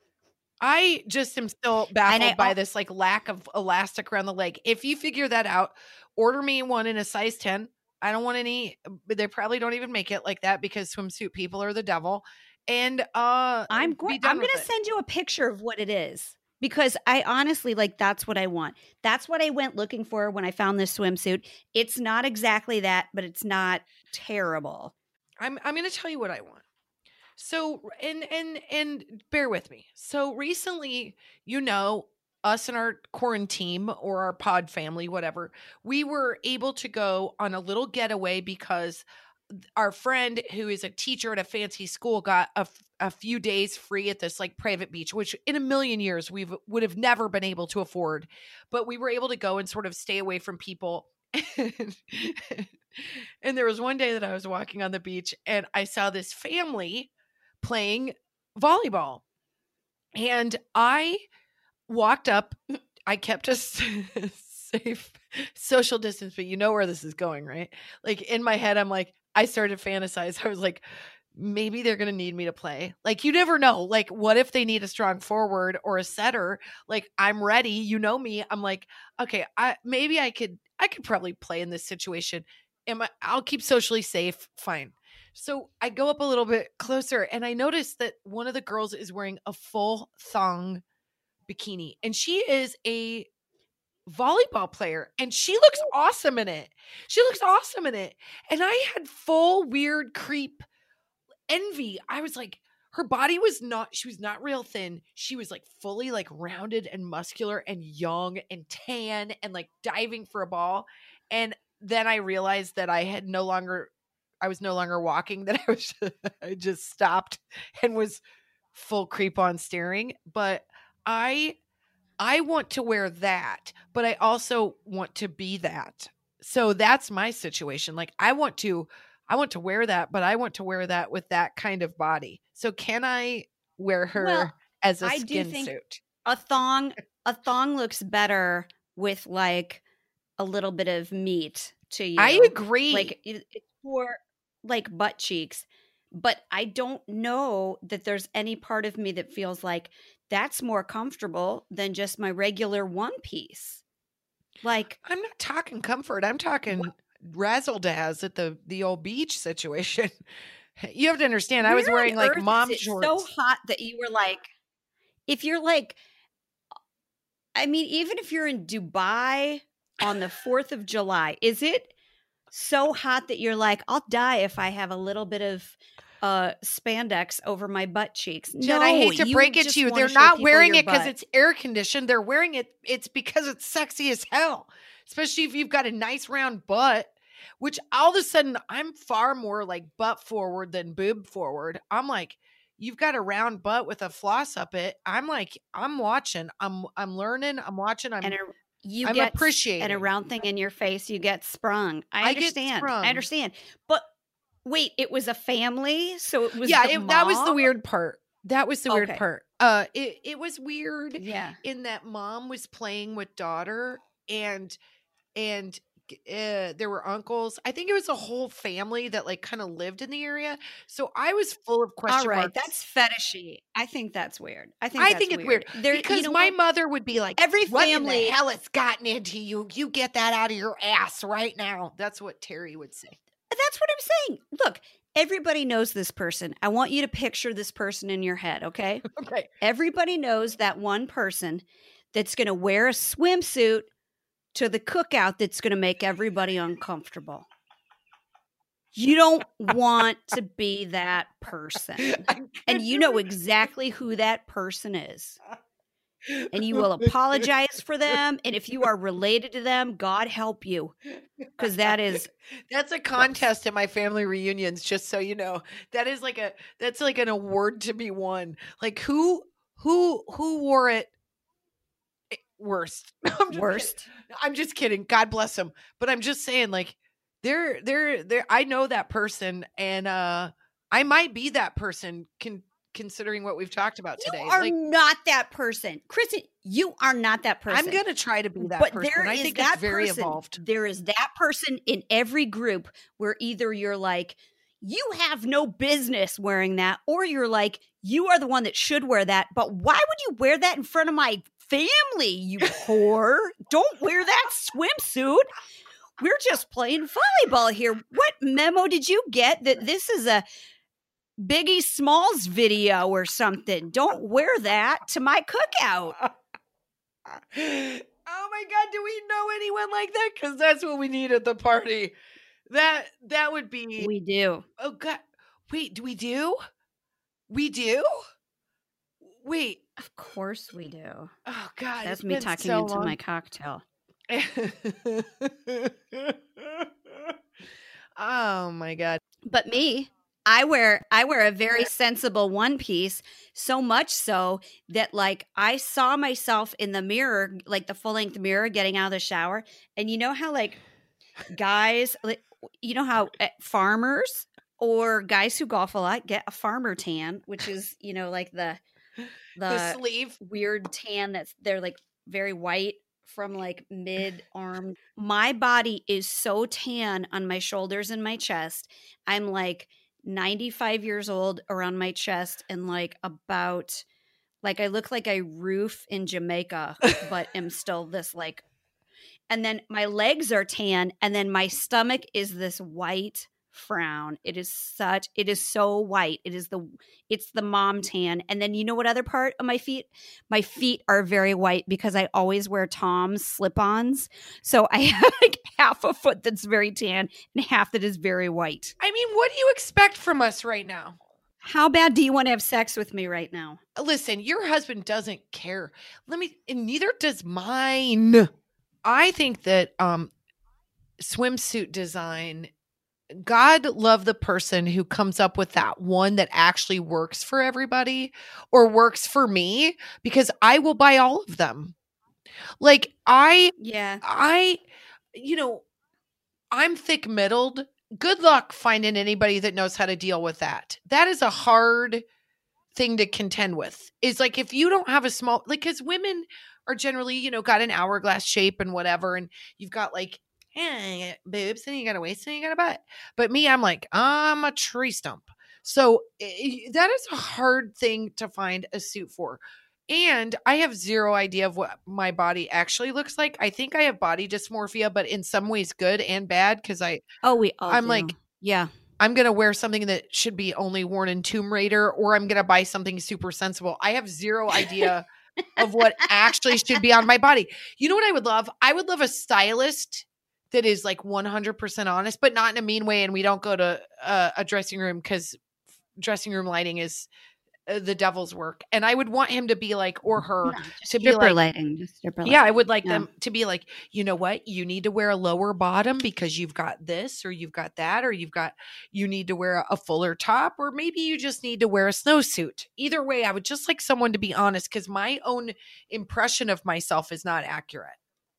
I just am still baffled by this like lack of elastic around the leg. If you figure that out, order me one in a size 10. I don't want any, they probably don't even make it like that, because swimsuit people are the devil. And I'm going to send you a picture of what it is, because I honestly, like, that's what I want. That's what I went looking for when I found this swimsuit. It's not exactly that, but it's not terrible. I'm going to tell you what I want. So, and bear with me. So recently, us and our quarantine or our pod family, whatever, we were able to go on a little getaway because our friend, who is a teacher at a fancy school, got a few days free at this like private beach, which in a million years we would have never been able to afford. But we were able to go and sort of stay away from people. And there was one day that I was walking on the beach and I saw this family playing volleyball. And I walked up. I kept a safe social distance, but you know where this is going, right? Like in my head, I'm like, I started to fantasize. I was like, maybe they're going to need me to play. Like, you never know. Like, what if they need a strong forward or a setter? Like, I'm ready. You know me. I'm like, okay, I could probably play in this situation. I'll keep socially safe. Fine. So I go up a little bit closer and I noticed that one of the girls is wearing a full thong bikini, and she is a volleyball player and she looks awesome in it. And I had full weird creep envy. I was like, her body was not, she was not real thin. She was like fully like rounded and muscular and young and tan and like diving for a ball. And then I realized that I was no longer walking, that I just stopped and was full creep on staring. But I want to wear that, but I also want to be that. So that's my situation. Like I want to wear that, but I want to wear that with that kind of body. So can I wear her as a skin suit? A thong looks better with like a little bit of meat to you. I agree. Like it's for like butt cheeks, but I don't know that there's any part of me that feels like that's more comfortable than just my regular one piece. Like I'm not talking comfort. I'm talking razzle dazz at the old beach situation. You have to understand, I was wearing like mom shorts. So hot that you were like, if you're like, I mean, even if you're in Dubai on the 4th of July, is it so hot that you're like, I'll die if I have a little bit of spandex over my butt cheeks? Jen, no, I hate to break it to you. They're not wearing it because it's air conditioned. They're wearing it. It's because it's sexy as hell, especially if you've got a nice round butt, which all of a sudden I'm far more like butt forward than boob forward. I'm like, you've got a round butt with a floss up it. I'm like, I'm watching, I'm learning, I'm watching, I'm appreciating. And a round thing in your face, you get sprung. I understand. But wait, it was a family, so it was that was the weird part. That was the weird part. It was weird. Yeah, in that mom was playing with daughter, and there were uncles. I think it was a whole family that like kind of lived in the area. So I was full of question marks. That's fetishy. I think that's weird. I think it's weird because my mother would be like, every family, what in the hell has gotten into you? You get that out of your ass right now. That's what Terry would say. That's what I'm saying. Look, everybody knows this person. I want you to picture this person in your head, okay? Okay. Everybody knows that one person that's going to wear a swimsuit to the cookout that's going to make everybody uncomfortable. You don't want to be that person. And you know exactly who that person is. And you will apologize for them. And if you are related to them, God help you. Because that's a contest at my family reunions, just so you know. That's like an award to be won. Like who wore it worst? I'm just kidding. God bless them. But I'm just saying, like, they're I know that person, and I might be that person considering what we've talked about today. You are not that person. Kristen, you are not that person. I'm going to try to be that person. I think it's very evolved. There is that person in every group where either you're like, you have no business wearing that, or you're like, you are the one that should wear that. But why would you wear that in front of my family, you whore? Don't wear that swimsuit. We're just playing volleyball here. What memo did you get that this is a Biggie Smalls video or something? Don't wear that to my cookout. Oh my God, do we know anyone like that? Because that's what we need at the party. That would be. We do. Oh God. Wait, do we do? We do? Wait. Of course we do. Oh God. That's me talking into my cocktail. Oh my God. But me, I wear a very sensible one piece, so much so that like I saw myself in the mirror, like the full length mirror getting out of the shower. And you know how like guys, like, you know how farmers or guys who golf a lot get a farmer tan, which is, you know, like the sleeve weird tan they're like very white from like mid arm. My body is so tan on my shoulders and my chest. I'm like 95 years old around my chest and like about like I look like I roof in Jamaica, but am still this like, and then my legs are tan and then my stomach is this white frown. It is so white. It's the mom tan. And then you know what other part of my feet? My feet are very white because I always wear Tom's slip-ons. So I have like half a foot that's very tan and half that is very white. I mean, what do you expect from us right now? How bad do you want to have sex with me right now? Listen, your husband doesn't care. And neither does mine. I think that swimsuit design, God love the person who comes up with that one that actually works for everybody or works for me, because I will buy all of them. Like Yeah. I'm thick-middled. Good luck finding anybody that knows how to deal with that. That is a hard thing to contend with. Is like, if you don't have a small, like, because women are generally, got an hourglass shape and whatever, and you've got like, you got boobs and you got a waist and you got a butt. But me, I'm like, I'm a tree stump. So that is a hard thing to find a suit for. And I have zero idea of what my body actually looks like. I think I have body dysmorphia, but in some ways good and bad, because we all I'm do. like, yeah, I'm going to wear something that should be only worn in Tomb Raider, or I'm going to buy something super sensible. I have zero idea of what actually should be on my body. You know what I would love? I would love a stylist that is like 100% honest, but not in a mean way. And we don't go to a dressing room, because dressing room lighting is the devil's work. And I would want him to be like, or her, to be like, lighting, just stripper yeah, lighting. I would like them to be like, you know what? You need to wear a lower bottom because you've got this, or you've got that, or you need to wear a fuller top, or maybe you just need to wear a snowsuit. Either way, I would just like someone to be honest, because my own impression of myself is not accurate.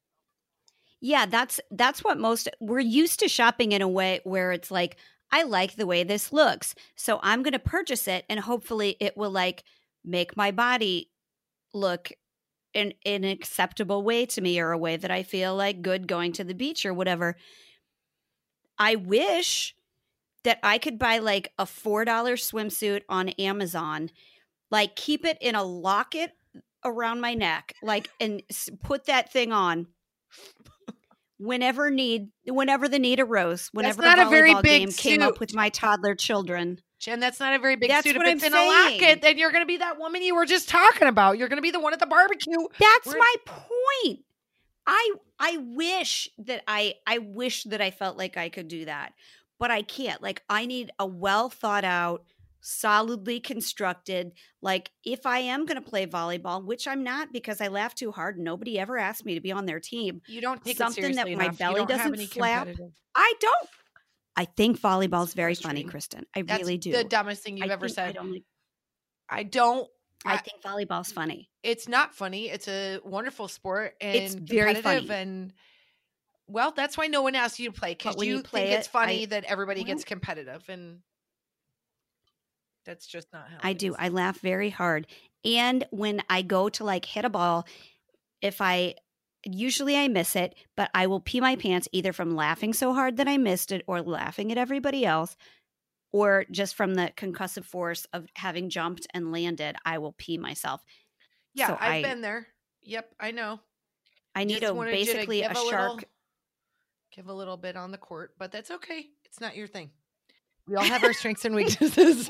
Yeah, that's what we're used to shopping in a way where it's like, I like the way this looks, so I'm going to purchase it, and hopefully it will like make my body look in an acceptable way to me, or a way that I feel like good going to the beach or whatever. I wish that I could buy like a $4 swimsuit on Amazon, like keep it in a locket around my neck, like, and put that thing on whenever the need arose, whenever That's not a a very volleyball big game came up with my toddler children. Jen, that's not a very big That's suit. what If it's I'm in a saying. locket, then you're going to be that woman you were just talking about. You're going to be the one at the barbecue. That's my point. I wish that I felt like I could do that, but I can't. Like, I need a well thought out, solidly constructed, like, if I am going to play volleyball, which I'm not, because I laugh too hard. Nobody ever asked me to be on their team. You don't take something it that seriously my enough. belly You don't have doesn't any flap. competitive. I don't. I think volleyball's very funny, frustrating. Kristen. I That's really do. the dumbest thing you've ever said. I think volleyball's funny. It's not funny. It's a wonderful sport, and It's very competitive, funny. and well, that's why no one asks you to play, because when you you play think it's it, funny that everybody gets competitive, and that's just not how I it do. is. I laugh very hard. And when I go to like hit a ball, usually I miss it, but I will pee my pants either from laughing so hard that I missed it, or laughing at everybody else, or just from the concussive force of having jumped and landed. I will pee myself. Yeah, So I've been there. Yep, I know. I need Just wanted you to basically give a shark. Give a little bit on the court, but that's okay. It's not your thing. We all have our strengths and weaknesses.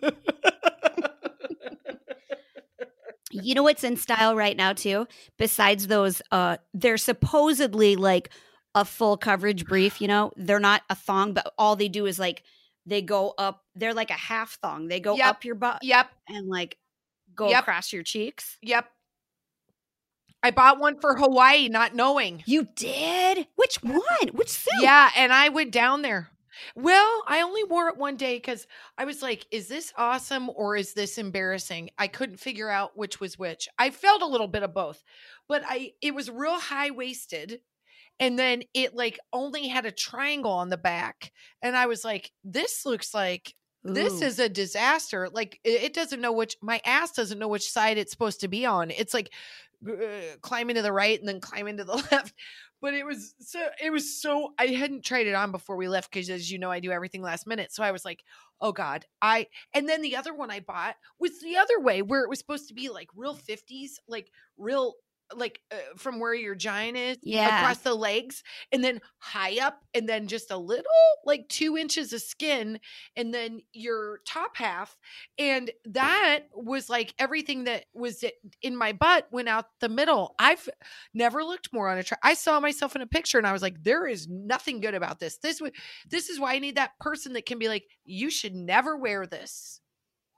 You know what's in style right now too? Besides those, they're supposedly like a full coverage brief. They're not a thong, but all they do is like they go up. They're like a half thong. They go up your butt. Yep. And like go across your cheeks. Yep. I bought one for Hawaii, not knowing. You did? Which one? Which suit? Yeah, and I went down there. Well, I only wore it one day because I was like, is this awesome or is this embarrassing? I couldn't figure out which was which. I felt a little bit of both, but it was real high-waisted, and then it like only had a triangle on the back. And I was like, this looks like this is a disaster. Like, it doesn't know my ass doesn't know which side it's supposed to be on. It's like climbing to the right and then climbing to the left. But it was so I hadn't tried it on before we left, because as you know, I do everything last minute. So I was like, oh God. And then the other one I bought was the other way, where it was supposed to be like real 50s, like real, like from where your giant is across the legs, and then high up, and then just a little like 2 inches of skin, and then your top half. And that was like everything that was in my butt went out the middle. I've never looked more on a I saw myself in a picture and I was like, there is nothing good about this. This is why I need that person that can be like, you should never wear this.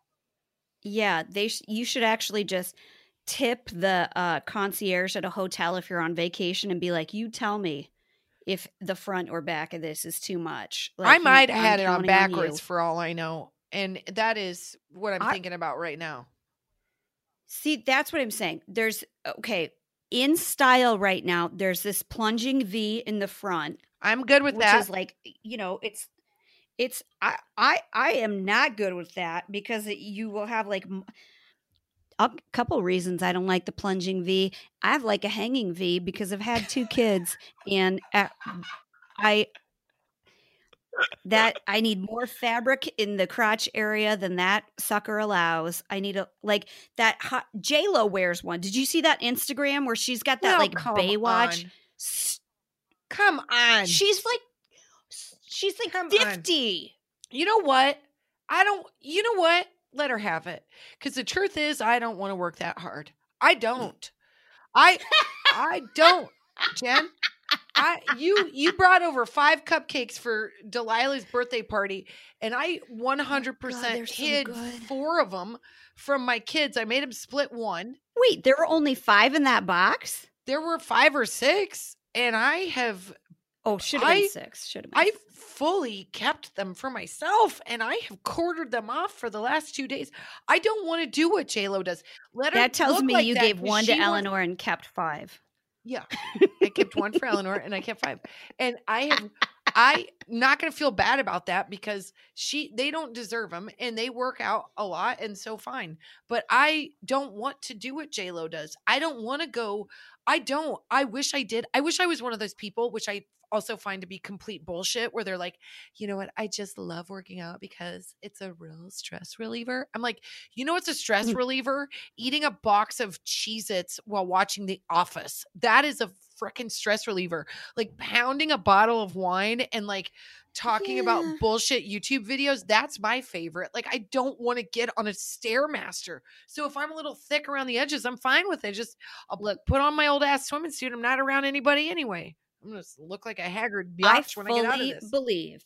Yeah, you should actually just tip the concierge at a hotel if you're on vacation and be like, you tell me if the front or back of this is too much. Like, I might have I'm had it on counting backwards you. for all I know. And that is what I'm thinking about right now. See, that's what I'm saying. In style right now, there's this plunging V in the front. I'm good with which that. is like, I am not good with that because you will have like a couple reasons I don't like the plunging V. I have like a hanging V because I've had 2 kids and I need more fabric in the crotch area than that sucker allows. I need that hot J-Lo wears one. Did you see that Instagram where she's got that Baywatch? Come on. She's like 50. You know what? Let her have it. Because the truth is, I don't want to work that hard. I don't. I don't, Jen. You brought over 5 cupcakes for Delilah's birthday party, and I 100% hid 4 of them from my kids. I made them split one. Wait, there were only 5 in that box? There were 5 or 6, and I have. Oh, should have been 6. Should have been. I fully kept them for myself, and I have quartered them off for the last 2 days. I don't want to do what J-Lo does. That tells me you gave 1 to Eleanor and kept 5. Yeah, I kept 1 for Eleanor, and I kept 5. And I'm not going to feel bad about that because they don't deserve them, and they work out a lot, and so fine. But I don't want to do what J-Lo does. I don't want to go. I wish I did. I wish I was one of those people, which I also find to be complete bullshit, where they're like, you know what? I just love working out because it's a real stress reliever. I'm like, you know what's a stress reliever? Eating a box of Cheez-Its while watching The Office. That is a freaking stress reliever. Like pounding a bottle of wine and like talking about bullshit YouTube videos. That's my favorite. Like, I don't want to get on a Stairmaster. So if I'm a little thick around the edges, I'm fine with it. I'll put on my old ass swimming suit. I'm not around anybody anyway. I'm going to look like a haggard biatch when I get out of this.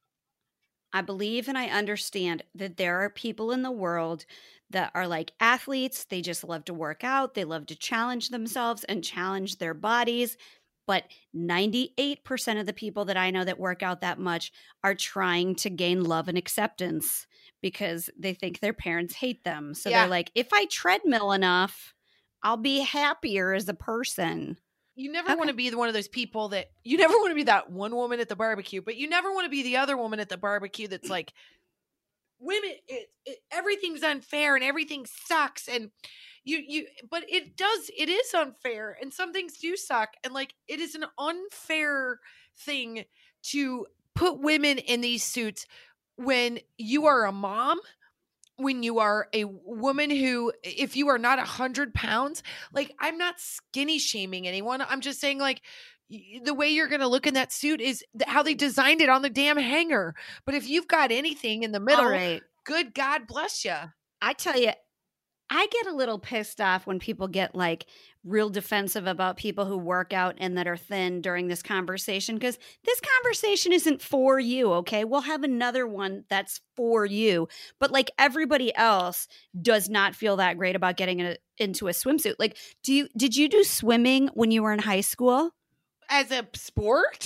I believe and I understand that there are people in the world that are like athletes. They just love to work out. They love to challenge themselves and challenge their bodies. But 98% of the people that I know that work out that much are trying to gain love and acceptance because they think their parents hate them. So they're like, if I treadmill enough, I'll be happier as a person. You never want to be one of those people you never want to be that one woman at the barbecue, but you never want to be the other woman at the barbecue that's like, women, everything's unfair and everything sucks. And but it is unfair. And some things do suck. And like, it is an unfair thing to put women in these suits when you are a mom, when you are a woman who, if you are not 100 pounds, like, I'm not skinny shaming anyone. I'm just saying, like, the way you're going to look in that suit is how they designed it on the damn hanger. But if you've got anything in the middle, good God bless you. I tell you, I get a little pissed off when people get like real defensive about people who work out and that are thin during this conversation, because this conversation isn't for you, okay? We'll have another one that's for you. But like, everybody else does not feel that great about getting into a swimsuit. Like, did you do swimming when you were in high school? As a sport?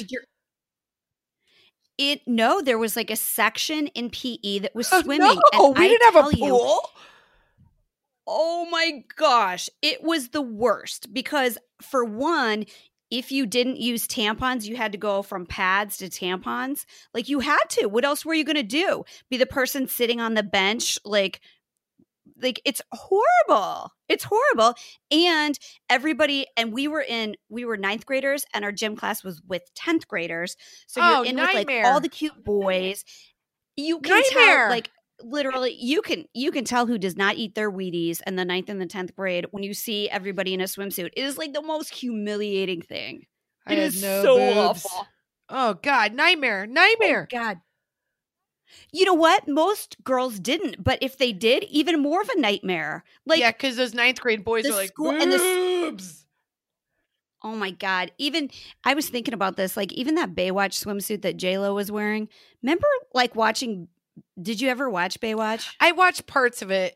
No, there was like a section in PE that was swimming. No, we didn't have a pool. Oh my gosh, it was the worst because, for one, if you didn't use tampons, you had to go from pads to tampons. Like, you had to. What else were you going to do? Be the person sitting on the bench? Like it's horrible. It's horrible. And everybody, and we were 9th graders, and our gym class was with 10th graders. So you're in with like all the cute boys. You can tell, like, literally, you can tell who does not eat their Wheaties in the 9th and the 10th grade when you see everybody in a swimsuit. It is like the most humiliating thing. It is so awful. Oh God, nightmare. Oh, God. You know what? Most girls didn't, but if they did, even more of a nightmare. Like, yeah, because those 9th grade boys are like, boobs. Oh my God. Even, I was thinking about this, like, even that Baywatch swimsuit that J-Lo was wearing. Remember, like, did you ever watch Baywatch? I watched parts of it.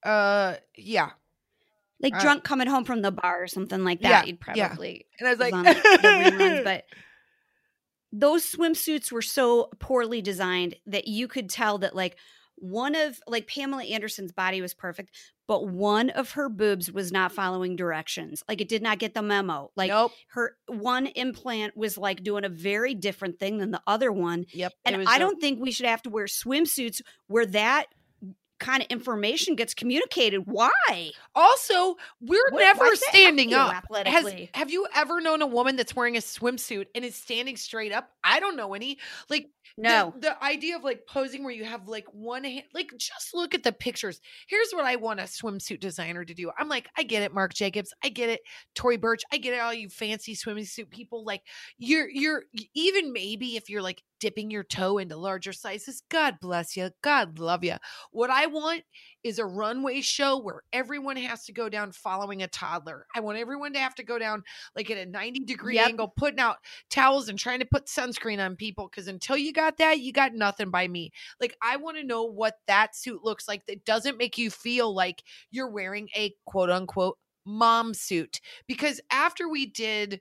Yeah. Like drunk coming home from the bar or something like that. Yeah, You'd probably. And I was like, on the reruns, but those swimsuits were so poorly designed that you could tell that like one of like Pamela Anderson's body was perfect, but one of her boobs was not following directions. Like it did not get the memo. Like Nope. her one implant was like doing a very different thing than the other one. Yep. And I don't think we should have to wear swimsuits where that kind of information gets communicated. Why? Also, we're never standing up. Athletically? Have you ever known a woman that's wearing a swimsuit and is standing straight up? I don't know any. Like, no. The idea of like posing where you have like one hand, like just look at the pictures. Here's what I want a swimsuit designer to do. I'm like, I get it, Marc Jacobs. I get it, Tory Burch. I get it, all you fancy swimsuit people. Like, you're even maybe if you're like dipping your toe into larger sizes, God bless you. God love you. What I want is a runway show where everyone has to go down following a toddler. I want everyone to have to go down like at a 90-degree angle, putting out towels and trying to put sunscreen on people. Because until you got that, you got nothing by me. Like, I want to know what that suit looks like that doesn't make you feel like you're wearing a quote unquote mom suit. Because after we did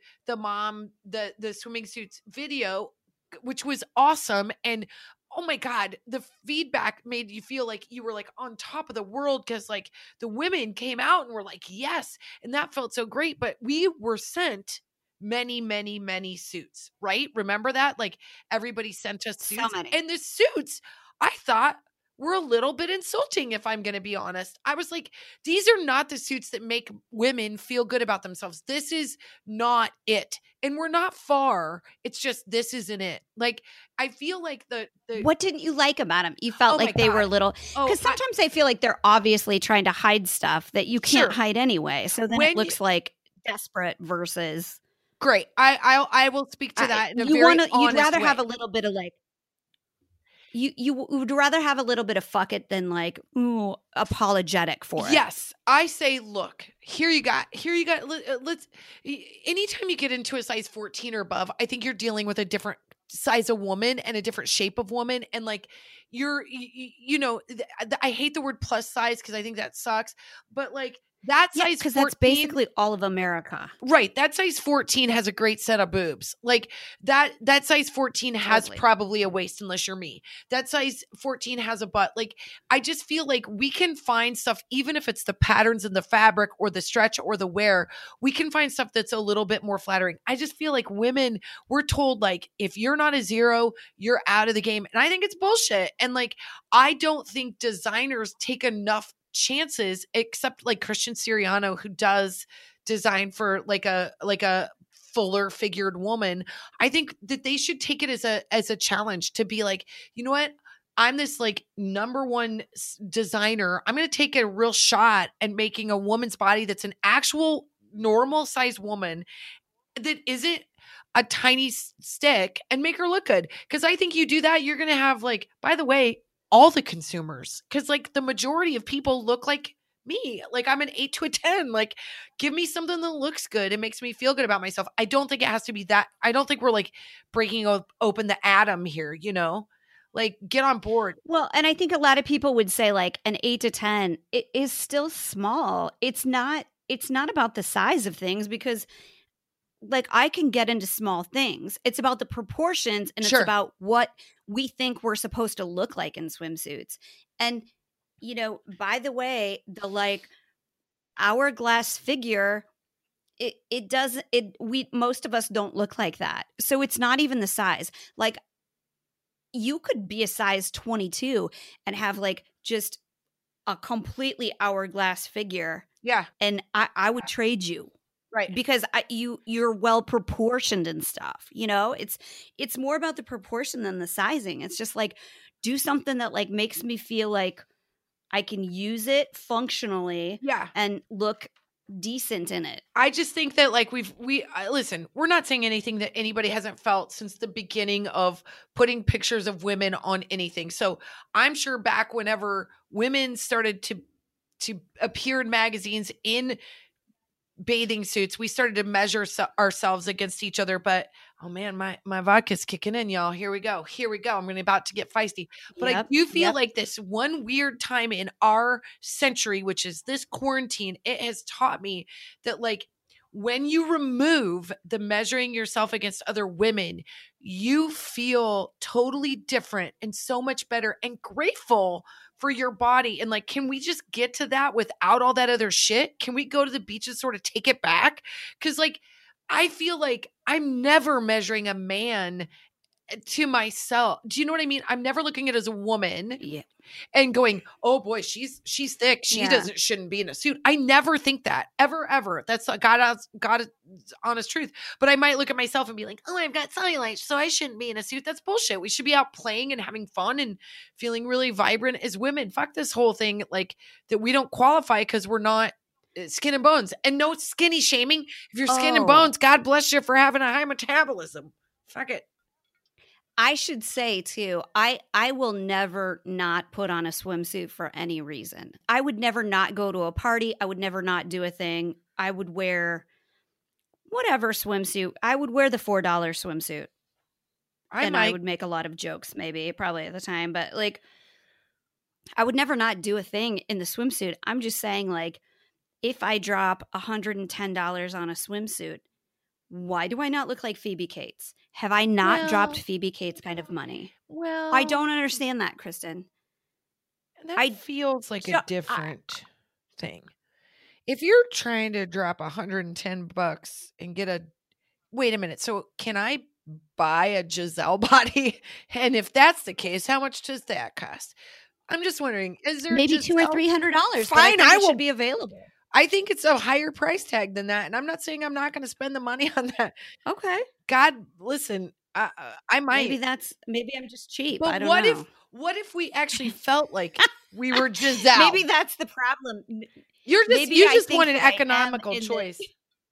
the swimming suits video, which was awesome, and oh my God, the feedback made you feel like you were like on top of the world because like the women came out and were like, yes. And that felt so great. But we were sent many, many, many suits, right? Remember that? Like everybody sent us suits. So many. And the suits, I thought, were a little bit insulting, if I'm going to be honest. I was like, these are not the suits that make women feel good about themselves. This is not it. And we're not far. It's just, this isn't it. Like, I feel like the what didn't you like about them? You felt like they were a little, because sometimes I feel like they're obviously trying to hide stuff that you can't hide anyway. So then it looks like desperate versus. Great. I will speak to that in a very honest You'd rather way. have a little bit of like, You would rather have a little bit of fuck it than like apologetic for it. Yes, I say, look, here you got. Let's. Anytime you get into a size 14 or above, I think you're dealing with a different size of woman and a different shape of woman, and like I hate the word plus size because I think that sucks, but like. That size 14, because that's basically all of America, right? That size 14 has a great set of boobs. Like that size 14 has probably a waist, unless you're me. That size 14 has a butt. Like I just feel like we can find stuff, even if it's the patterns in the fabric or the stretch or the wear. We can find stuff that's a little bit more flattering. I just feel like women, we're told like if you're not a zero, you're out of the game, and I think it's bullshit. And like I don't think designers take enough chances, except like Christian Siriano, who does design for like a fuller figured woman. I think that they should take it as a challenge to be like, you know what? I'm this like number one designer. I'm going to take a real shot at making a woman's body that's an actual normal size woman that isn't a tiny stick and make her look good. Because I think you do that, you're going to have like, by the way, all the consumers, because like the majority of people look like me. Like I'm an 8 to a 10. Like give me something that looks good and makes me feel good about myself. I don't think it has to be that. I don't think we're like breaking open the atom here, like get on board. Well, and I think a lot of people would say like an 8 to 10, it is still small. It's not about the size of things, because like I can get into small things. It's about the proportions, and it's about what we think we're supposed to look like in swimsuits. And, by the way, the like hourglass figure, most of us don't look like that. So it's not even the size. Like you could be a size 22 and have like just a completely hourglass figure. Yeah. And I would trade you. Right. Because you're well proportioned and stuff, it's more about the proportion than the sizing. It's just like, do something that like makes me feel like I can use it functionally and look decent in it. I just think that like listen, we're not saying anything that anybody hasn't felt since the beginning of putting pictures of women on anything. So I'm sure back whenever women started to appear in magazines in bathing suits, we started to measure ourselves against each other. But oh man, my vodka's kicking in, y'all. Here we go. I'm about to get feisty. But I do feel like this one weird time in our century, which is this quarantine, it has taught me that like when you remove the measuring yourself against other women, you feel totally different and so much better and grateful for your body. And like, can we just get to that without all that other shit? Can we go to the beach and sort of take it back? Because like, I feel like I'm never measuring a man to myself. Do you know what I mean? I'm never looking at it as a woman and going, oh boy, she's thick. She shouldn't be in a suit. I never think that ever. That's God's honest truth. But I might look at myself and be like, oh, I've got cellulite, so I shouldn't be in a suit. That's bullshit. We should be out playing and having fun and feeling really vibrant as women. Fuck this whole thing. Like that we don't qualify because we're not skin and bones. And no skinny shaming. If you're skin and bones, God bless you for having a high metabolism. Fuck it. I should say too, I will never not put on a swimsuit for any reason. I would never not go to a party. I would never not do a thing. I would wear whatever swimsuit. I would wear the $4 swimsuit. I would make a lot of jokes probably at the time, but like I would never not do a thing in the swimsuit. I'm just saying like if I drop $110 on a swimsuit, why do I not look like Phoebe Cates? Have I not dropped Phoebe Cates kind of money? Well, I don't understand that, Kristen. That feels like a different thing. If you're trying to drop $110 and get a, wait a minute. So can I buy a Giselle body? And if that's the case, how much does that cost? I'm just wondering, is there maybe $200 or $300? Fine, I will be available. I think it's a higher price tag than that. And I'm not saying I'm not going to spend the money on that. Okay. God, listen, I might. Maybe I'm just cheap. But I don't know. What if we actually felt like we were Giselle? Maybe that's the problem. You just want an economical choice.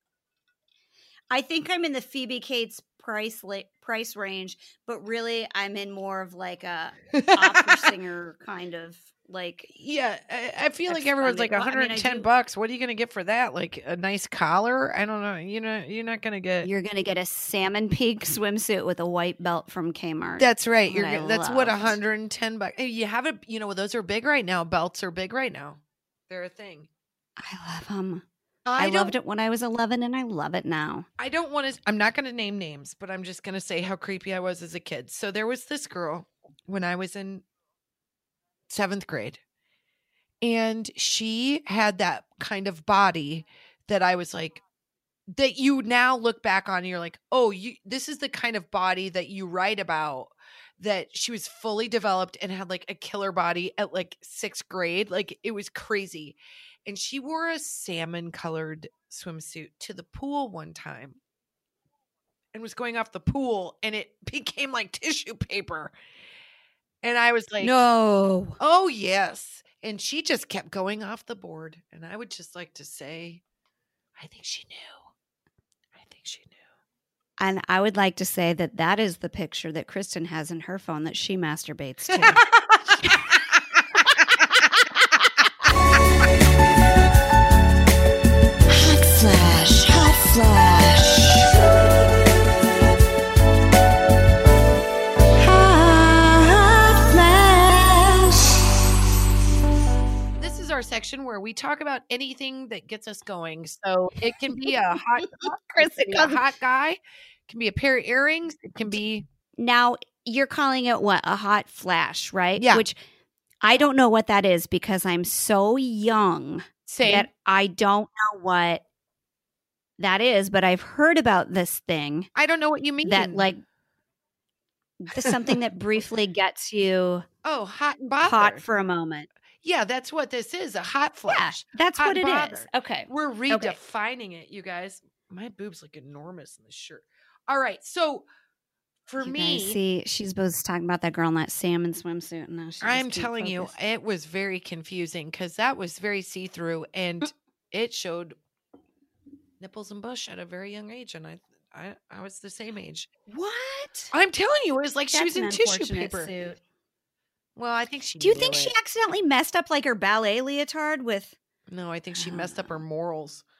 I think I'm in the Phoebe Cates price range, but really I'm in more of like a opera singer kind of like. Yeah, I feel like everyone's like $110. What are you going to get for that? Like a nice collar? I don't know. You're not going to get. You're going to get a salmon pink swimsuit with a white belt from Kmart. That's right. That's what $110. You have it. Those are big right now. Belts are big right now. They're a thing. I love them. I loved it when I was 11 and I love it now. I'm not going to name names, but I'm just going to say how creepy I was as a kid. So there was this girl when I was in 7th grade, and she had that kind of body that I was like, that you now look back on and you're like, oh, this is the kind of body that you write about, that she was fully developed and had like a killer body at like 6th grade. Like it was crazy. And she wore a salmon colored swimsuit to the pool one time and was going off the pool, and it became like tissue paper. And I was like, no. Oh, yes. And she just kept going off the board. And I would just like to say, I think she knew. And I would like to say that is the picture that Kristen has in her phone that she masturbates to. Hot flash. This is our section where we talk about anything that gets us going. So it can be a hot guy. It can be a pair of earrings. It can be. Now you're calling it what? A hot flash, right? Yeah. Which I don't know what that is because I'm so young that I don't know what that is, but I've heard about this thing. I don't know what you mean. That like something that briefly gets you hot and bothered. Hot for a moment. Yeah, that's what this is, a hot flash. Yeah, that's hot what it is. Okay. We're redefining it, you guys. My boobs look enormous in this shirt. All right, so for me. See, she's both talking about that girl in that salmon swimsuit. And now I'm telling you, it was very confusing because that was very see-through and it showed nipples and bush at a very young age. And I was the same age. What? I'm telling you, it was like she was in tissue paper. Suit. Well, I think she. Do you think she accidentally messed up like her ballet leotard with? No, I think she messed up her morals.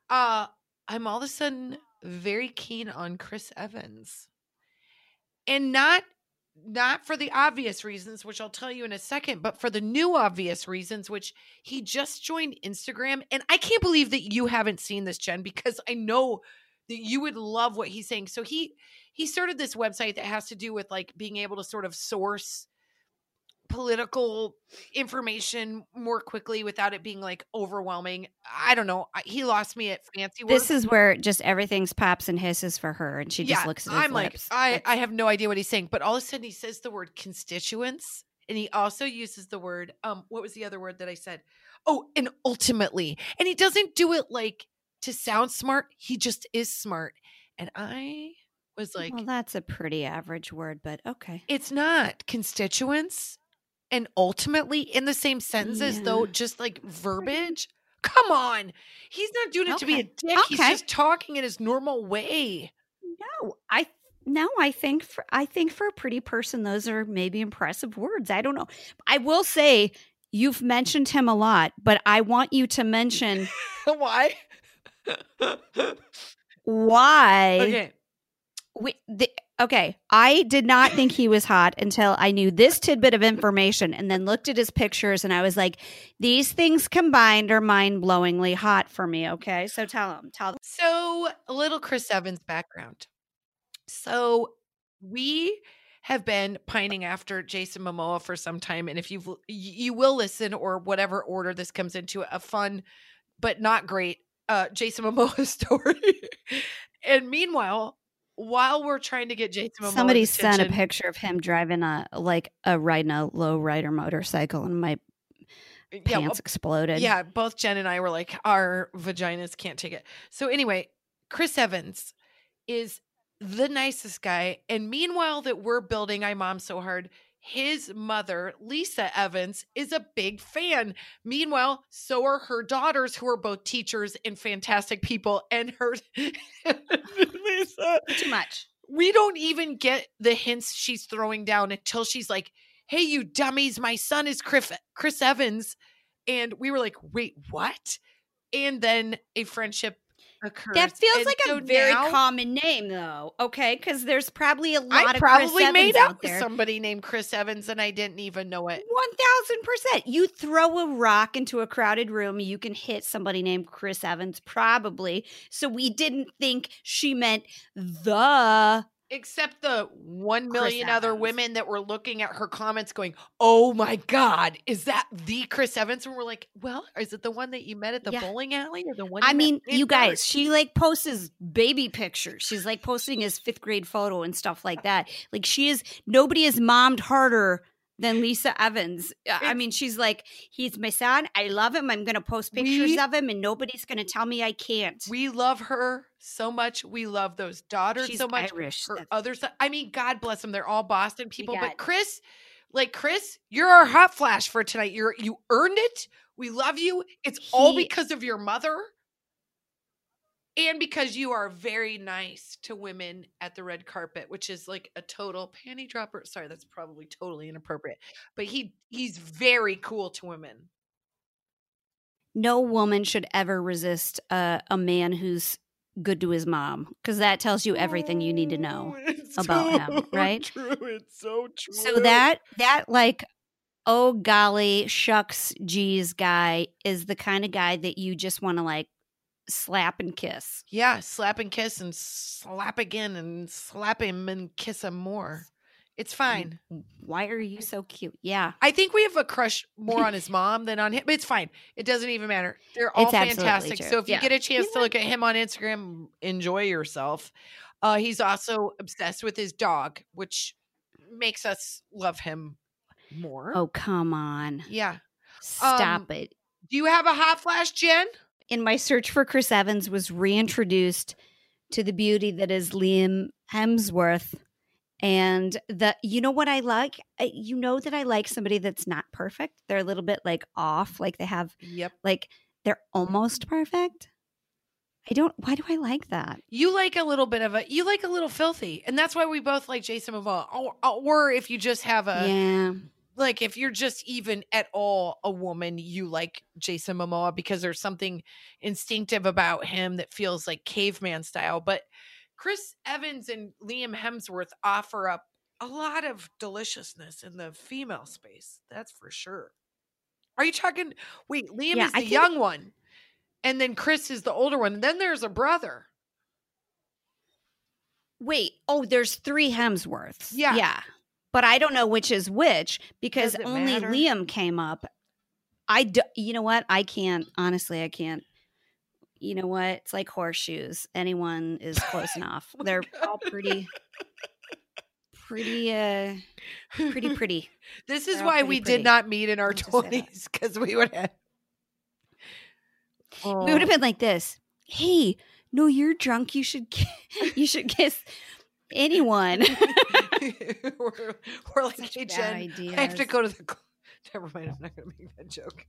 I'm all of a sudden very keen on Chris Evans. And not for the obvious reasons, which I'll tell you in a second, but for the new obvious reasons, which he just joined Instagram. And I can't believe that you haven't seen this, Jen, because I know that you would love what he's saying. So he started this website that has to do with like being able to sort of source political information more quickly without it being like overwhelming. I don't know. He lost me at fancy work. This is where just everything's pops and hisses for her, and she just looks at his lips. I have no idea what he's saying, but all of a sudden he says the word constituents, and he also uses the word, what was the other word that I said? Oh, and ultimately. And he doesn't do it like to sound smart. He just is smart. And I was like, well, that's a pretty average word, but okay. It's not constituents. And ultimately in the same sentence as though just like verbiage. Come on. He's not doing it to be a dick. He's just talking in his normal way. No, I think for a pretty person, those are maybe impressive words. I don't know. I will say you've mentioned him a lot, but I want you to mention why. Why? Okay. I did not think he was hot until I knew this tidbit of information and then looked at his pictures and I was like, these things combined are mind-blowingly hot for me. Okay. So tell him. So a little Chris Evans background. So we have been pining after Jason Momoa for some time. And if you will listen or whatever order this comes into, a fun, but not great, Jason Momoa story. And meanwhile, while we're trying to get Jason Momoa, somebody sent a picture of him driving riding a low rider motorcycle, and my pants exploded. Yeah, both Jen and I were like, our vaginas can't take it. So anyway, Chris Evans is the nicest guy, and meanwhile that we're building I Mom So Hard, his mother, Lisa Evans, is a big fan. Meanwhile, so are her daughters, who are both teachers and fantastic people. And her Lisa, too much. We don't even get the hints she's throwing down until she's like, "Hey, you dummies, my son is Chris Evans." And we were like, "Wait, what?" And then a friendship occurs. That feels like a very common name, though. Okay, because there's probably a lot of Chris Evans probably made up out there. Somebody named Chris Evans, and I didn't even know it. 1000%. You throw a rock into a crowded room, you can hit somebody named Chris Evans, probably. So we didn't think she meant the. Except the 1 million other women that were looking at her comments going, "Oh my God, is that the Chris Evans?" And we're like, well, is it the one that you met at the bowling alley or the one? You guys, she like posts his baby pictures. She's like posting his 5th grade photo and stuff like that. Like nobody has mommed harder than Lisa Evans. I mean, she's like, he's my son. I love him. I'm going to post pictures of him and nobody's going to tell me I can't. We love her so much. We love those daughters so much. Irish. Her others. I mean, God bless them. They're all Boston people. But Chris, you're our hot flash for tonight. You earned it. We love you. It's all because of your mother. And because you are very nice to women at the red carpet, which is like a total panty dropper. Sorry, that's probably totally inappropriate. But he's very cool to women. No woman should ever resist a man who's good to his mom, because that tells you everything you need to know about him, right? True. It's so true. So that like, oh golly, shucks, geez guy is the kind of guy that you just want to like slap and kiss. Yeah, slap and kiss and slap again and slap him and kiss him more. It's fine. Why are you so cute? Yeah. I think we have a crush more on his mom than on him, but it's fine. It doesn't even matter. They're all fantastic. So if you get a chance to look at him on Instagram, enjoy yourself. He's also obsessed with his dog, which makes us love him more. Oh, come on. Yeah. Stop it. Do you have a hot flash, Jen? In my search for Chris Evans, was reintroduced to the beauty that is Liam Hemsworth. And you know what I like? You know that I like somebody that's not perfect. They're a little bit like off, like they have, like they're almost perfect. Why do I like that? You like a little filthy. And that's why we both like Jason Momoa. Or if you just have like if you're just even at all a woman, you like Jason Momoa because there's something instinctive about him that feels like caveman style. But Chris Evans and Liam Hemsworth offer up a lot of deliciousness in the female space. That's for sure. Are you talking? Wait, Liam is the young one, and then Chris is the older one. And then there's a brother. Wait, there's 3 Hemsworths. Yeah. But I don't know which is which because only matter? Liam came up. You know what? I can't. Honestly, I can't. You know what? It's like horseshoes. Anyone is close enough. They're all pretty. This is why we did not meet in our 20s, because we would have. We would have been like this. Hey, no, you're drunk. You should kiss anyone. we're like, hey, Jen, I have to go to the. Never mind. I'm not going to make that joke.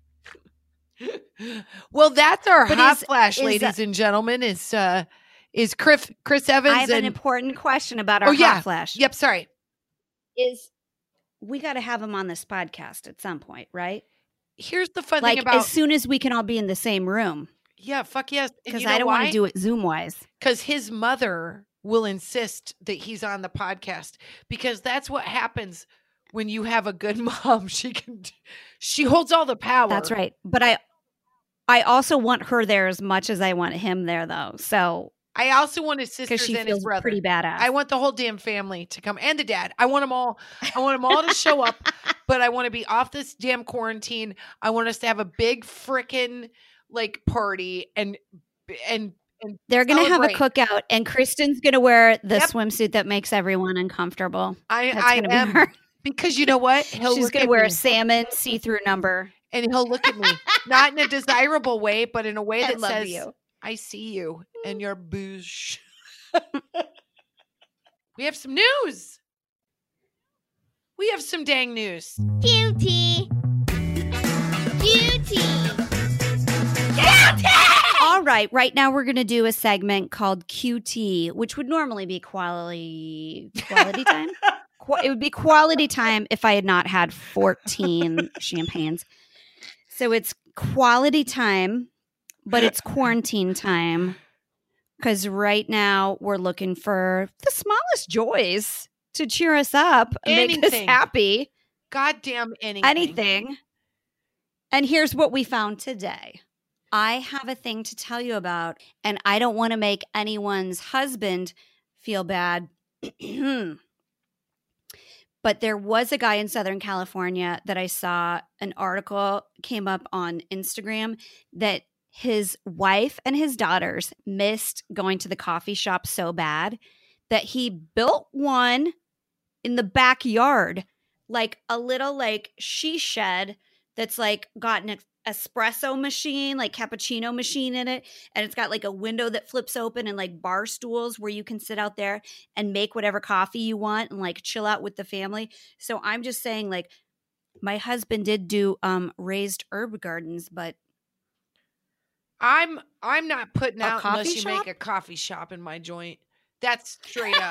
Well, that's our hot flash, ladies and gentlemen. Is Chris Evans? I have an important question about our hot flash. Yep. Sorry. We got to have him on this podcast at some point, right? Here's the fun thing about as soon as we can all be in the same room. Yeah, fuck yes. Because I don't want to do it Zoom wise. Because his mother will insist that he's on the podcast, because that's what happens when you have a good mom. She holds all the power. That's right. But I also want her there as much as I want him there, though. So I also want his sisters and his brother. Pretty badass. I want the whole damn family to come, and the dad. I want them all. I want them all to show up. But I want to be off this damn quarantine. I want us to have a big frickin' party and they're gonna have a cookout, and Kristen's gonna wear the swimsuit that makes everyone uncomfortable. I am. Because you know what? She's going to wear a salmon see-through number. And he'll look at me, not in a desirable way, but in a way that says, you. I see you and your boosh. We have some news. We have some dang news. Cutie. All right now we're going to do a segment called QT, which would normally be quality time. It would be quality time if I had not had 14 champagnes. So it's quality time, but it's quarantine time. Because right now we're looking for the smallest joys to cheer us up and make us happy. Goddamn anything. Anything. And here's what we found today. I have a thing to tell you about, and I don't want to make anyone's husband feel bad. But there was a guy in Southern California that I saw an article came up on Instagram that his wife and his daughters missed going to the coffee shop so bad that he built one in the backyard, like a little she shed that's got an espresso machine, cappuccino machine in it. And it's got a window that flips open and bar stools where you can sit out there and make whatever coffee you want and chill out with the family. So I'm just saying my husband did do raised herb gardens, but I'm not putting out unless you shop? make a coffee shop in my joint. That's straight up.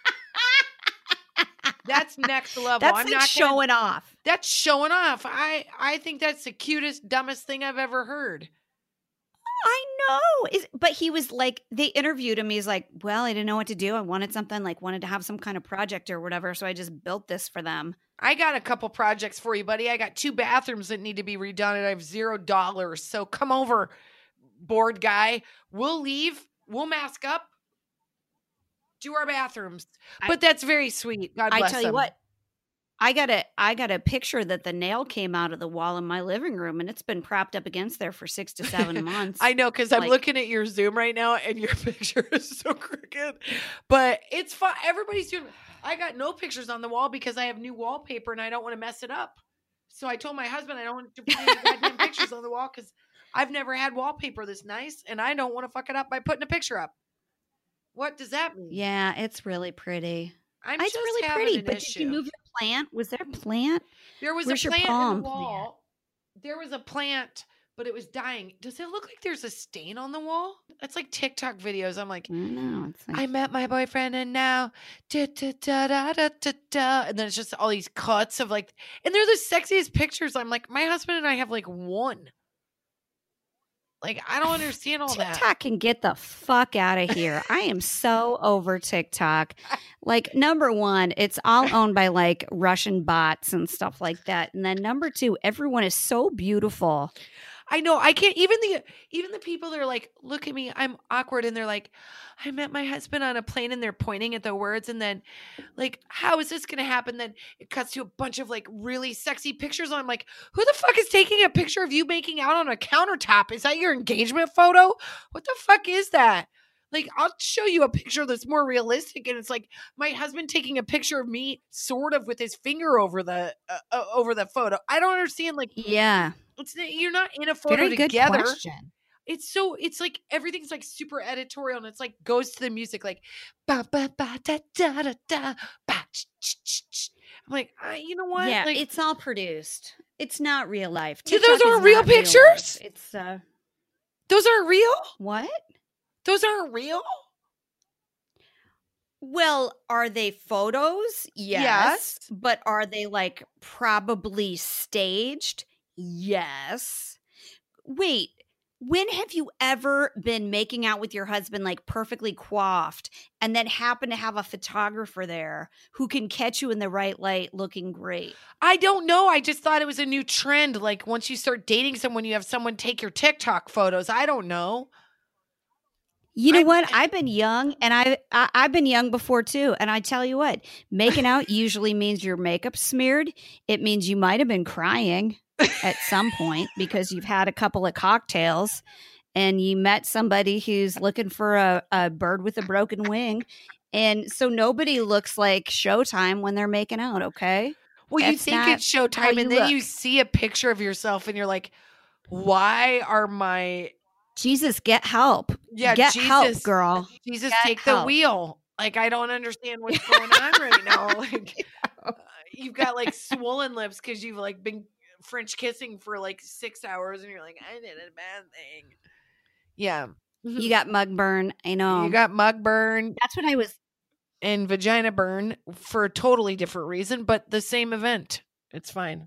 That's next level. That's showing off. That's showing off. I think that's the cutest, dumbest thing I've ever heard. I know. But he was they interviewed him. He's like, well, I didn't know what to do. I wanted something wanted to have some kind of project or whatever. So I just built this for them. I got a couple projects for you, buddy. I got 2 bathrooms that need to be redone and I have $0. So come over, bored guy. We'll leave. We'll mask up. Do our bathrooms. But that's very sweet. God bless I tell you them. what. I got a picture that the nail came out of the wall in my living room, and it's been propped up against there for 6 to 7 months. I know, because I'm looking at your Zoom right now, and your picture is so crooked. But it's fun. Everybody's doing. I got no pictures on the wall because I have new wallpaper, and I don't want to mess it up. So I told my husband I don't want to put any goddamn pictures on the wall because I've never had wallpaper this nice, and I don't want to fuck it up by putting a picture up. What does that mean? Yeah, it's really pretty. It's just really pretty, but issue. Did you move your plant? Was there a plant? There was Where's a plant your palm in the wall. There was a plant but it was dying. Does it look like there's a stain on the wall? It's like TikTok videos. I'm like, No, it's like I met my boyfriend and now da, da, da, da, da, da, da. And then it's just all these cuts of like, and they're the sexiest pictures. I'm like, my husband and I have like one. Like, I don't understand all TikTok that. can get the fuck out of here. I am so over TikTok. Like, number one, it's all owned by like Russian bots and stuff like that. And then number two, everyone is so beautiful. I know. I can't even the people that are like, look at me, I'm awkward. And they're like, I met my husband on a plane, and they're pointing at the words. And then like, how is this going to happen? Then it cuts to a bunch of like really sexy pictures. And I'm like, who the fuck is taking a picture of you making out on a countertop? Is that your engagement photo? What the fuck is that? Like, I'll show you a picture that's more realistic. And it's like my husband taking a picture of me sort of with his finger over the photo. I don't understand. Like, Yeah. you're not in a photo Very good together. question. It's like everything's like super editorial, and it's like goes to the music like ba ba ba da da da da ba. I'm like, you know what? Yeah, like, it's all produced. It's not real life. Those TikTok aren't is real not life. pictures? It's those aren't real. what? Those aren't real. Well, are they photos? Yes. But are they like probably staged? Yes. Wait, when have you ever been making out with your husband like perfectly coiffed and then happen to have a photographer there who can catch you in the right light looking great? I don't know. I just thought it was a new trend. Like once you start dating someone, you have someone take your TikTok photos. I don't know. You know what? I've been young, and I've been young before too. And I tell you what, making out usually means your makeup's smeared. It means you might have been crying at some point because you've had a couple of cocktails and you met somebody who's looking for a bird with a broken wing. And so nobody looks like Showtime when they're making out, okay? Well, you That's think not it's how Showtime, you and then you look. see a picture of yourself, and you're like, why are my Jesus, get help. Yeah, Get Jesus, help, girl. Jesus, Get take the help. wheel. Like, I don't understand what's going on right now. Like, you've got like swollen lips because you've like been French kissing for like 6 hours, and you're like, I did a bad thing. Yeah, You got mug burn. I know. you got mug burn That's what I was. and vagina burn for a totally different reason, but the same event. It's fine.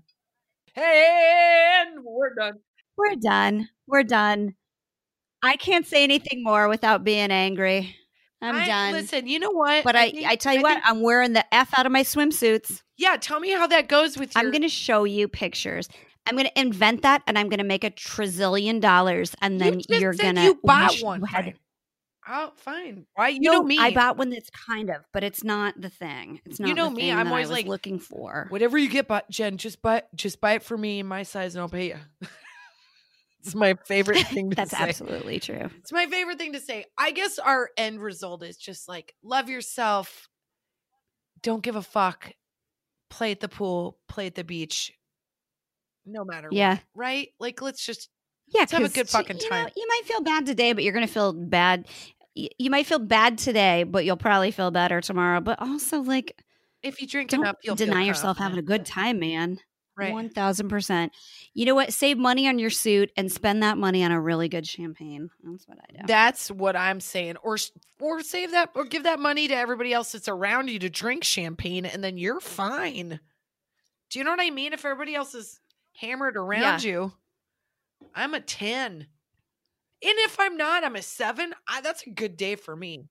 And we're done. We're done. We're done. I can't say anything more without being angry. I'm done. Listen, you know what? But I tell you what, I'm wearing the F out of my swimsuits. Yeah, tell me how that goes with your. I'm going to show you pictures. I'm going to invent that, and I'm going to make $1 trillion, and then you're going to. You bought one. Fine. Oh, fine. Why? You know me. I bought one that's kind of, but it's not the thing. It's not. You know the me. thing I'm that always I was like looking for. Whatever you get, Jen, just buy it for me in my size, and I'll pay you. It's my favorite thing to That's say. absolutely true. It's my favorite thing to say. I guess our end result is just like, love yourself. Don't give a fuck. Play at the pool. Play at the beach. No matter what. Right? Like, let's have a good fucking time. You might feel bad today, but you're going to feel bad. You might feel bad today, but you'll probably feel better tomorrow. But also, like, if you drink don't enough, you'll deny feel yourself having a confident. good time, man. Right. 1000%. You know what? Save money on your suit and spend that money on a really good champagne. That's what I do. That's what I'm saying. Or save that, or give that money to everybody else that's around you to drink champagne, and then you're fine. Do you know what I mean? If everybody else is hammered around you, I'm a 10. And if I'm not, I'm a 7. That's a good day for me.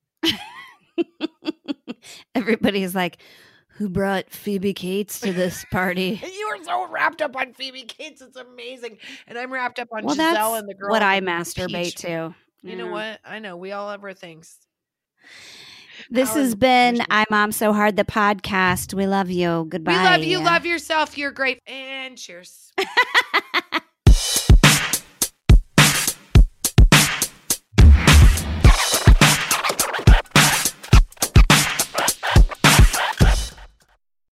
Everybody's like, who brought Phoebe Cates to this party? You are so wrapped up on Phoebe Cates. It's amazing. And I'm wrapped up on Well, Giselle that's and the girl. what I on the masturbate beach. to. You know what? I know. We all have our things. This has been I'm Mom So Hard, the podcast. We love you. Goodbye. We love you. Love yourself. You're great. And cheers.